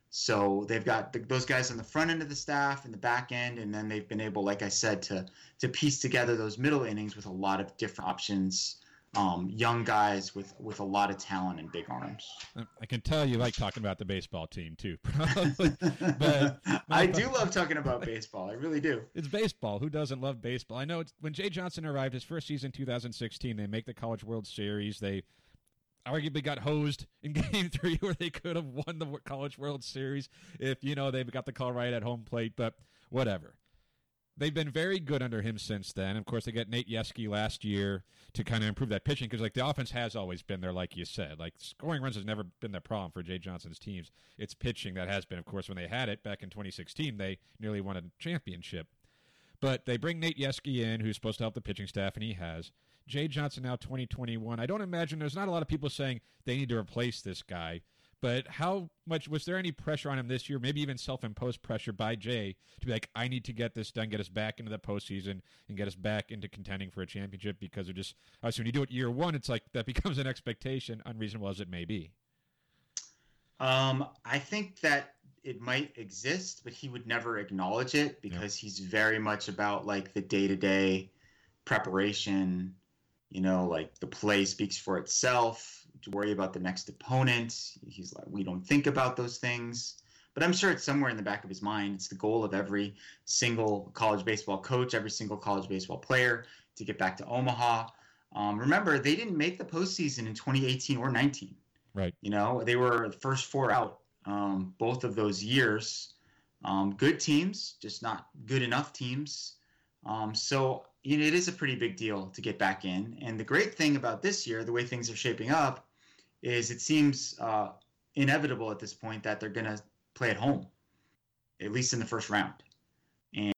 Speaker 9: So they've got the, those guys on the front end of the staff and the back end, and then they've been able, like I said, to to piece together those middle innings with a lot of different options. Um, young guys with, with a lot of talent and big arms.
Speaker 4: I can tell you like talking about the baseball team too, probably. But
Speaker 9: I do love talking about baseball. I really do.
Speaker 4: It's baseball. Who doesn't love baseball? I know it's, when Jay Johnson arrived, his first season, two thousand sixteen, they make the College World Series. They arguably got hosed in Game Three, where they could have won the College World Series if you know they've got the call right at home plate. But whatever. They've been very good under him since then. Of course, they got Nate Yeskie last year to kind of improve that pitching because, like, the offense has always been there, like you said. Like, scoring runs has never been the problem for Jay Johnson's teams. It's pitching that has been. Of course, when they had it back in twenty sixteen, they nearly won a championship. But they bring Nate Yeskie in, who's supposed to help the pitching staff, and he has. Jay Johnson now twenty twenty-one. I don't imagine there's not a lot of people saying they need to replace this guy. But how much was there any pressure on him this year, maybe even self-imposed pressure by Jay to be like, I need to get this done, get us back into the postseason, and get us back into contending for a championship? Because they're just, obviously, when you do it year one, it's like that becomes an expectation, unreasonable as it may be.
Speaker 9: Um, I think that it might exist, but he would never acknowledge it because yeah. he's very much about like the day-to-day preparation. You know, like the play speaks for itself. To worry about the next opponent. He's like, we don't think about those things. But I'm sure it's somewhere in the back of his mind. It's the goal of every single college baseball coach, every single college baseball player to get back to Omaha. Um, remember, they didn't make the postseason in twenty eighteen or nineteen.
Speaker 4: Right.
Speaker 9: You know, they were the first four out um, both of those years. Um, good teams, just not good enough teams. Um, so, you know, it is a pretty big deal to get back in. And the great thing about this year, the way things are shaping up, is it seems uh, inevitable at this point that they're going to play at home, at least in the first round. And,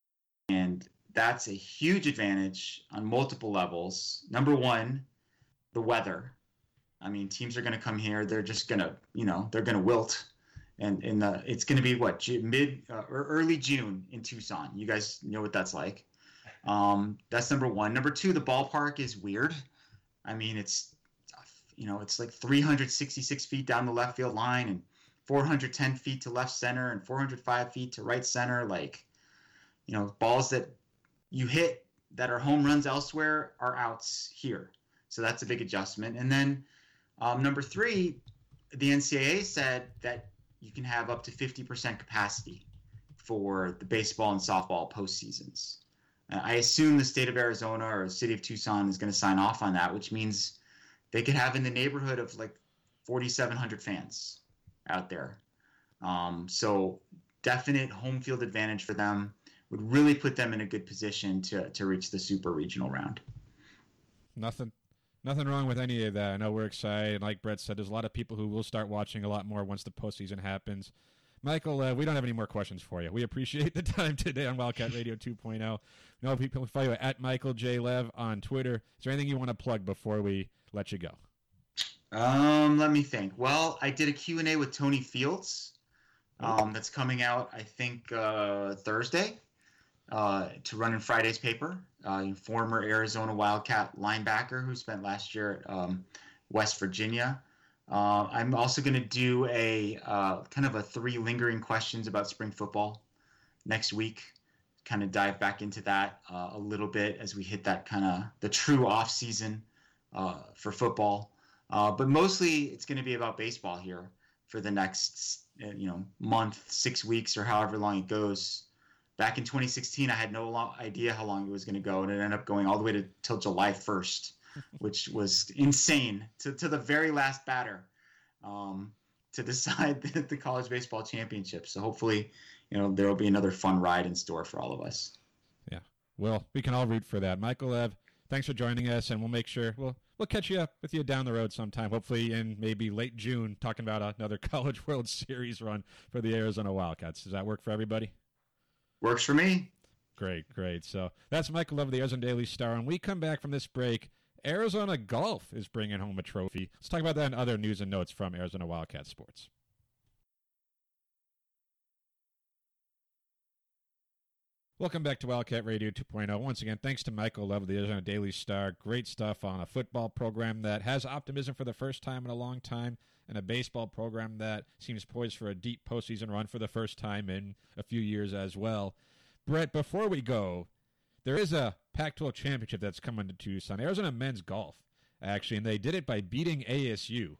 Speaker 9: and that's a huge advantage on multiple levels. Number one, the weather. I mean, teams are going to come here. They're just going to, you know, they're going to wilt. And in the, it's going to be, what, mid uh, or early June in Tucson. You guys know what that's like. Um, that's number one. Number two, the ballpark is weird. I mean, it's, you know, it's like three hundred sixty-six feet down the left field line and four hundred ten feet to left center and four hundred five feet to right center. Like, you know, balls that you hit that are home runs elsewhere are outs here. So that's a big adjustment. And then um, number three, the N C double A said that you can have up to fifty percent capacity for the baseball and softball postseasons. Uh, I assume the state of Arizona or the city of Tucson is going to sign off on that, which means they could have in the neighborhood of like forty-seven hundred fans out there. Um, so definite home field advantage for them, would really put them in a good position to, to reach the super regional round.
Speaker 4: Nothing, nothing wrong with any of that. I know we're excited. Like Brett said, there's a lot of people who will start watching a lot more once the postseason happens. Michael, uh, we don't have any more questions for you. We appreciate the time today on Wildcat Radio two point oh. No, people can follow you at Michael J. Lev on Twitter. Is there anything you want to plug before we let you go?
Speaker 9: Um, let me think. Well, I did a Q and A with Tony Fields. Um, that's coming out, I think, uh, Thursday uh, to run in Friday's paper. Uh, former Arizona Wildcat linebacker who spent last year at um, West Virginia. Uh, I'm also going to do a uh, kind of a three lingering questions about spring football next week. Kind of dive back into that uh, a little bit as we hit that kind of the true off season uh, for football. Uh, but mostly it's going to be about baseball here for the next, uh, you know, month, six weeks, or however long it goes. Back in twenty sixteen, I had no long idea how long it was going to go, and it ended up going all the way to till July first, which was insane, to, to the very last batter um, to decide the, the college baseball championship. So hopefully, you know, there will be another fun ride in store for all of us.
Speaker 4: Yeah, well, we can all root for that. Michael Lev, thanks for joining us, and we'll make sure we'll we'll catch you up with you down the road sometime, hopefully in maybe late June, talking about another College World Series run for the Arizona Wildcats. Does that work for everybody?
Speaker 9: Works for me.
Speaker 4: Great, great. So that's Michael Lev of the Arizona Daily Star. When we come back from this break, Arizona Golf is bringing home a trophy. Let's talk about that and other news and notes from Arizona Wildcat Sports. Welcome back to Wildcat Radio two point oh. Once again, thanks to Michael Lev of the Arizona Daily Star. Great stuff on a football program that has optimism for the first time in a long time, and a baseball program that seems poised for a deep postseason run for the first time in a few years as well. Brett, before we go, there is a Pac twelve championship that's coming to Tucson, Arizona men's golf, actually, and they did it by beating A S U.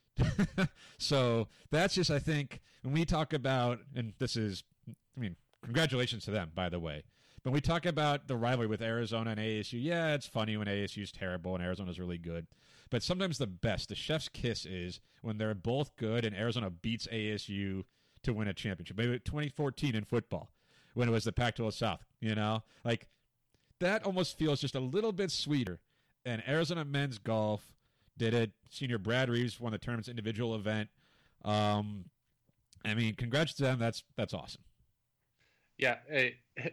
Speaker 4: So that's just, I think, when we talk about, and this is, I mean, congratulations to them, by the way. But we talk about the rivalry with Arizona and A S U. Yeah, it's funny when A S U's terrible and Arizona's really good. But sometimes the best, the chef's kiss, is when they're both good and Arizona beats A S U to win a championship. Maybe twenty fourteen in football when it was the Pac twelve South, you know? Like, that almost feels just a little bit sweeter. And Arizona men's golf did it. Senior Brad Reeves won the tournament's individual event. Um, I mean, congrats to them. That's that's awesome.
Speaker 5: Yeah, I,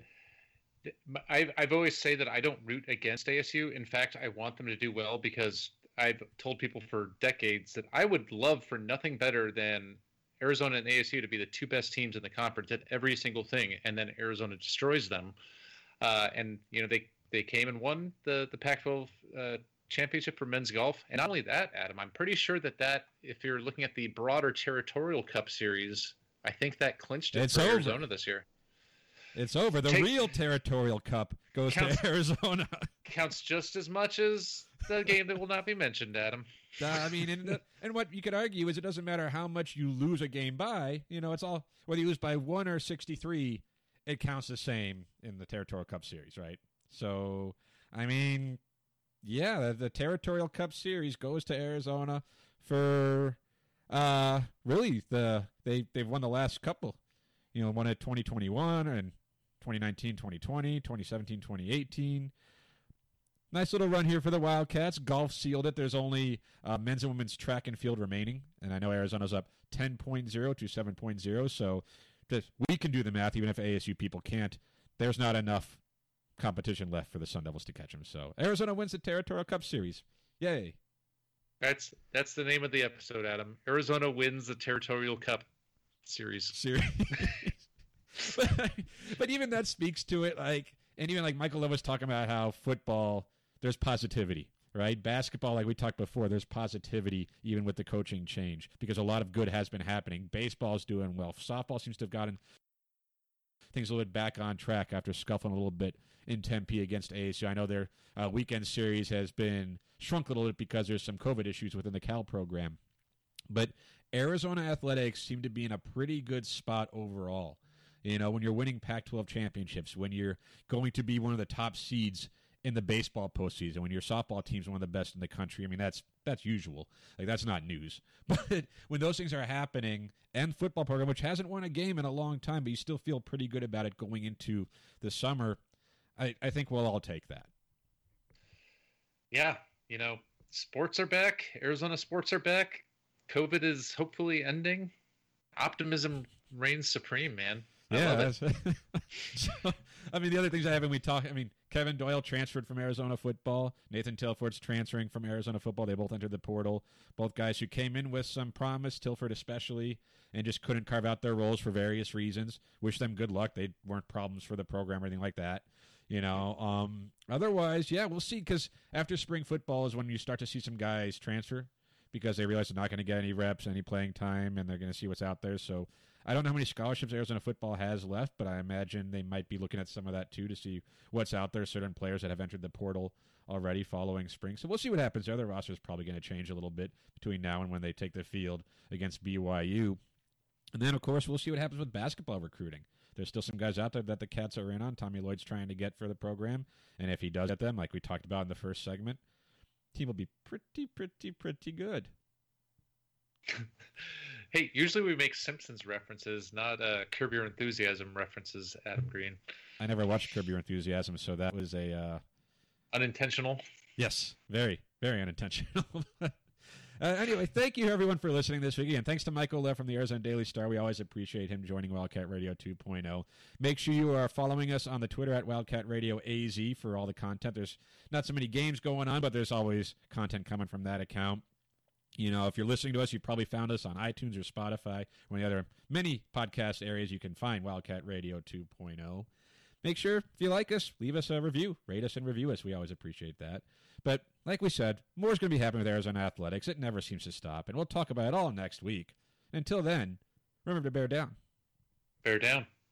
Speaker 5: I've, I've always say that I don't root against A S U. In fact, I want them to do well because I've told people for decades that I would love for nothing better than Arizona and A S U to be the two best teams in the conference at every single thing, and then Arizona destroys them. Uh, and, you know, they, they came and won the, the Pac twelve uh, championship for men's golf. And not only that, Adam, I'm pretty sure that that, if you're looking at the broader Territorial Cup Series, I think that clinched it
Speaker 4: It's
Speaker 5: for
Speaker 4: over.
Speaker 5: Arizona this year.
Speaker 4: It's over. The
Speaker 5: Take,
Speaker 4: real Territorial Cup goes
Speaker 5: counts,
Speaker 4: to Arizona.
Speaker 5: Counts just as much as the game that will not be mentioned, Adam.
Speaker 4: Uh, I mean, and, and what you could argue is it doesn't matter how much you lose a game by. You know, it's all, whether you lose by one or sixty-three, it counts the same in the Territorial Cup Series, right? So, I mean, yeah, the, the Territorial Cup Series goes to Arizona for uh, really the they they've won the last couple. You know, won it twenty twenty-one and twenty nineteen, twenty twenty, twenty seventeen, twenty eighteen. Nice little run here for the Wildcats. Golf sealed it. There's only uh, men's and women's track and field remaining, and I know Arizona's up ten point oh to seven point oh, so just, we can do the math, even if A S U people can't. There's not enough competition left for the Sun Devils to catch them. So Arizona wins the Territorial Cup Series. Yay.
Speaker 5: That's that's the name of the episode, Adam. Arizona wins the Territorial Cup Series.
Speaker 4: Series. but, but even that speaks to it, like, and even like Michael Lev was talking about how football, there's positivity, right? Basketball, like we talked before, there's positivity even with the coaching change because a lot of good has been happening. Baseball's doing well. Softball seems to have gotten things a little bit back on track after scuffling a little bit in Tempe against A S U. I know their uh, weekend series has been shrunk a little bit because there's some COVID issues within the Cal program. But Arizona athletics seem to be in a pretty good spot overall. You know, when you're winning Pac twelve championships, when you're going to be one of the top seeds in the baseball postseason, when your softball team's one of the best in the country, I mean, that's that's usual. Like, that's not news. But when those things are happening, and football program, which hasn't won a game in a long time, but you still feel pretty good about it going into the summer, I, I think we'll all take that.
Speaker 5: Yeah, you know, sports are back. Arizona sports are back. COVID is hopefully ending. Optimism reigns supreme, man. I
Speaker 4: yeah,
Speaker 5: love it.
Speaker 4: so, I mean, the other things I have, and we talk, I mean, Kevin Doyle transferred from Arizona football. Nathan Tilford's transferring from Arizona football. They both entered the portal. Both guys who came in with some promise, Tilford especially, and just couldn't carve out their roles for various reasons. Wish them good luck. They weren't problems for the program or anything like that. You know, um, otherwise, yeah, we'll see, because after spring football is when you start to see some guys transfer. because they realize they're not going to get any reps, any playing time, and they're going to see what's out there. So I don't know how many scholarships Arizona football has left, but I imagine they might be looking at some of that too to see what's out there, certain players that have entered the portal already following spring. So we'll see what happens there. Their roster is probably going to change a little bit between now and when they take the field against B Y U. And then, of course, we'll see what happens with basketball recruiting. There's still some guys out there that the Cats are in on. Tommy Lloyd's trying to get for the program. And if he does get them, like we talked about in the first segment, team will be pretty, pretty, pretty good.
Speaker 5: Hey, usually we make Simpsons references, not uh, Curb Your Enthusiasm references, Adam Green.
Speaker 4: I never watched Curb Your Enthusiasm, so that was a... Uh...
Speaker 5: Unintentional?
Speaker 4: Yes, very, very unintentional. uh, anyway, thank you, everyone, for listening this week. And thanks to Michael Lev from the Arizona Daily Star. We always appreciate him joining Wildcat Radio two point oh. Make sure you are following us on the Twitter at Wildcat Radio A Z for all the content. There's not so many games going on, but there's always content coming from that account. You know, if you're listening to us, you probably found us on iTunes or Spotify, or any other many podcast areas you can find Wildcat Radio two point oh. Make sure, if you like us, leave us a review. Rate us and review us. We always appreciate that. But like we said, more is going to be happening with Arizona Athletics. It never seems to stop, and we'll talk about it all next week. Until then, remember to bear down.
Speaker 5: Bear down.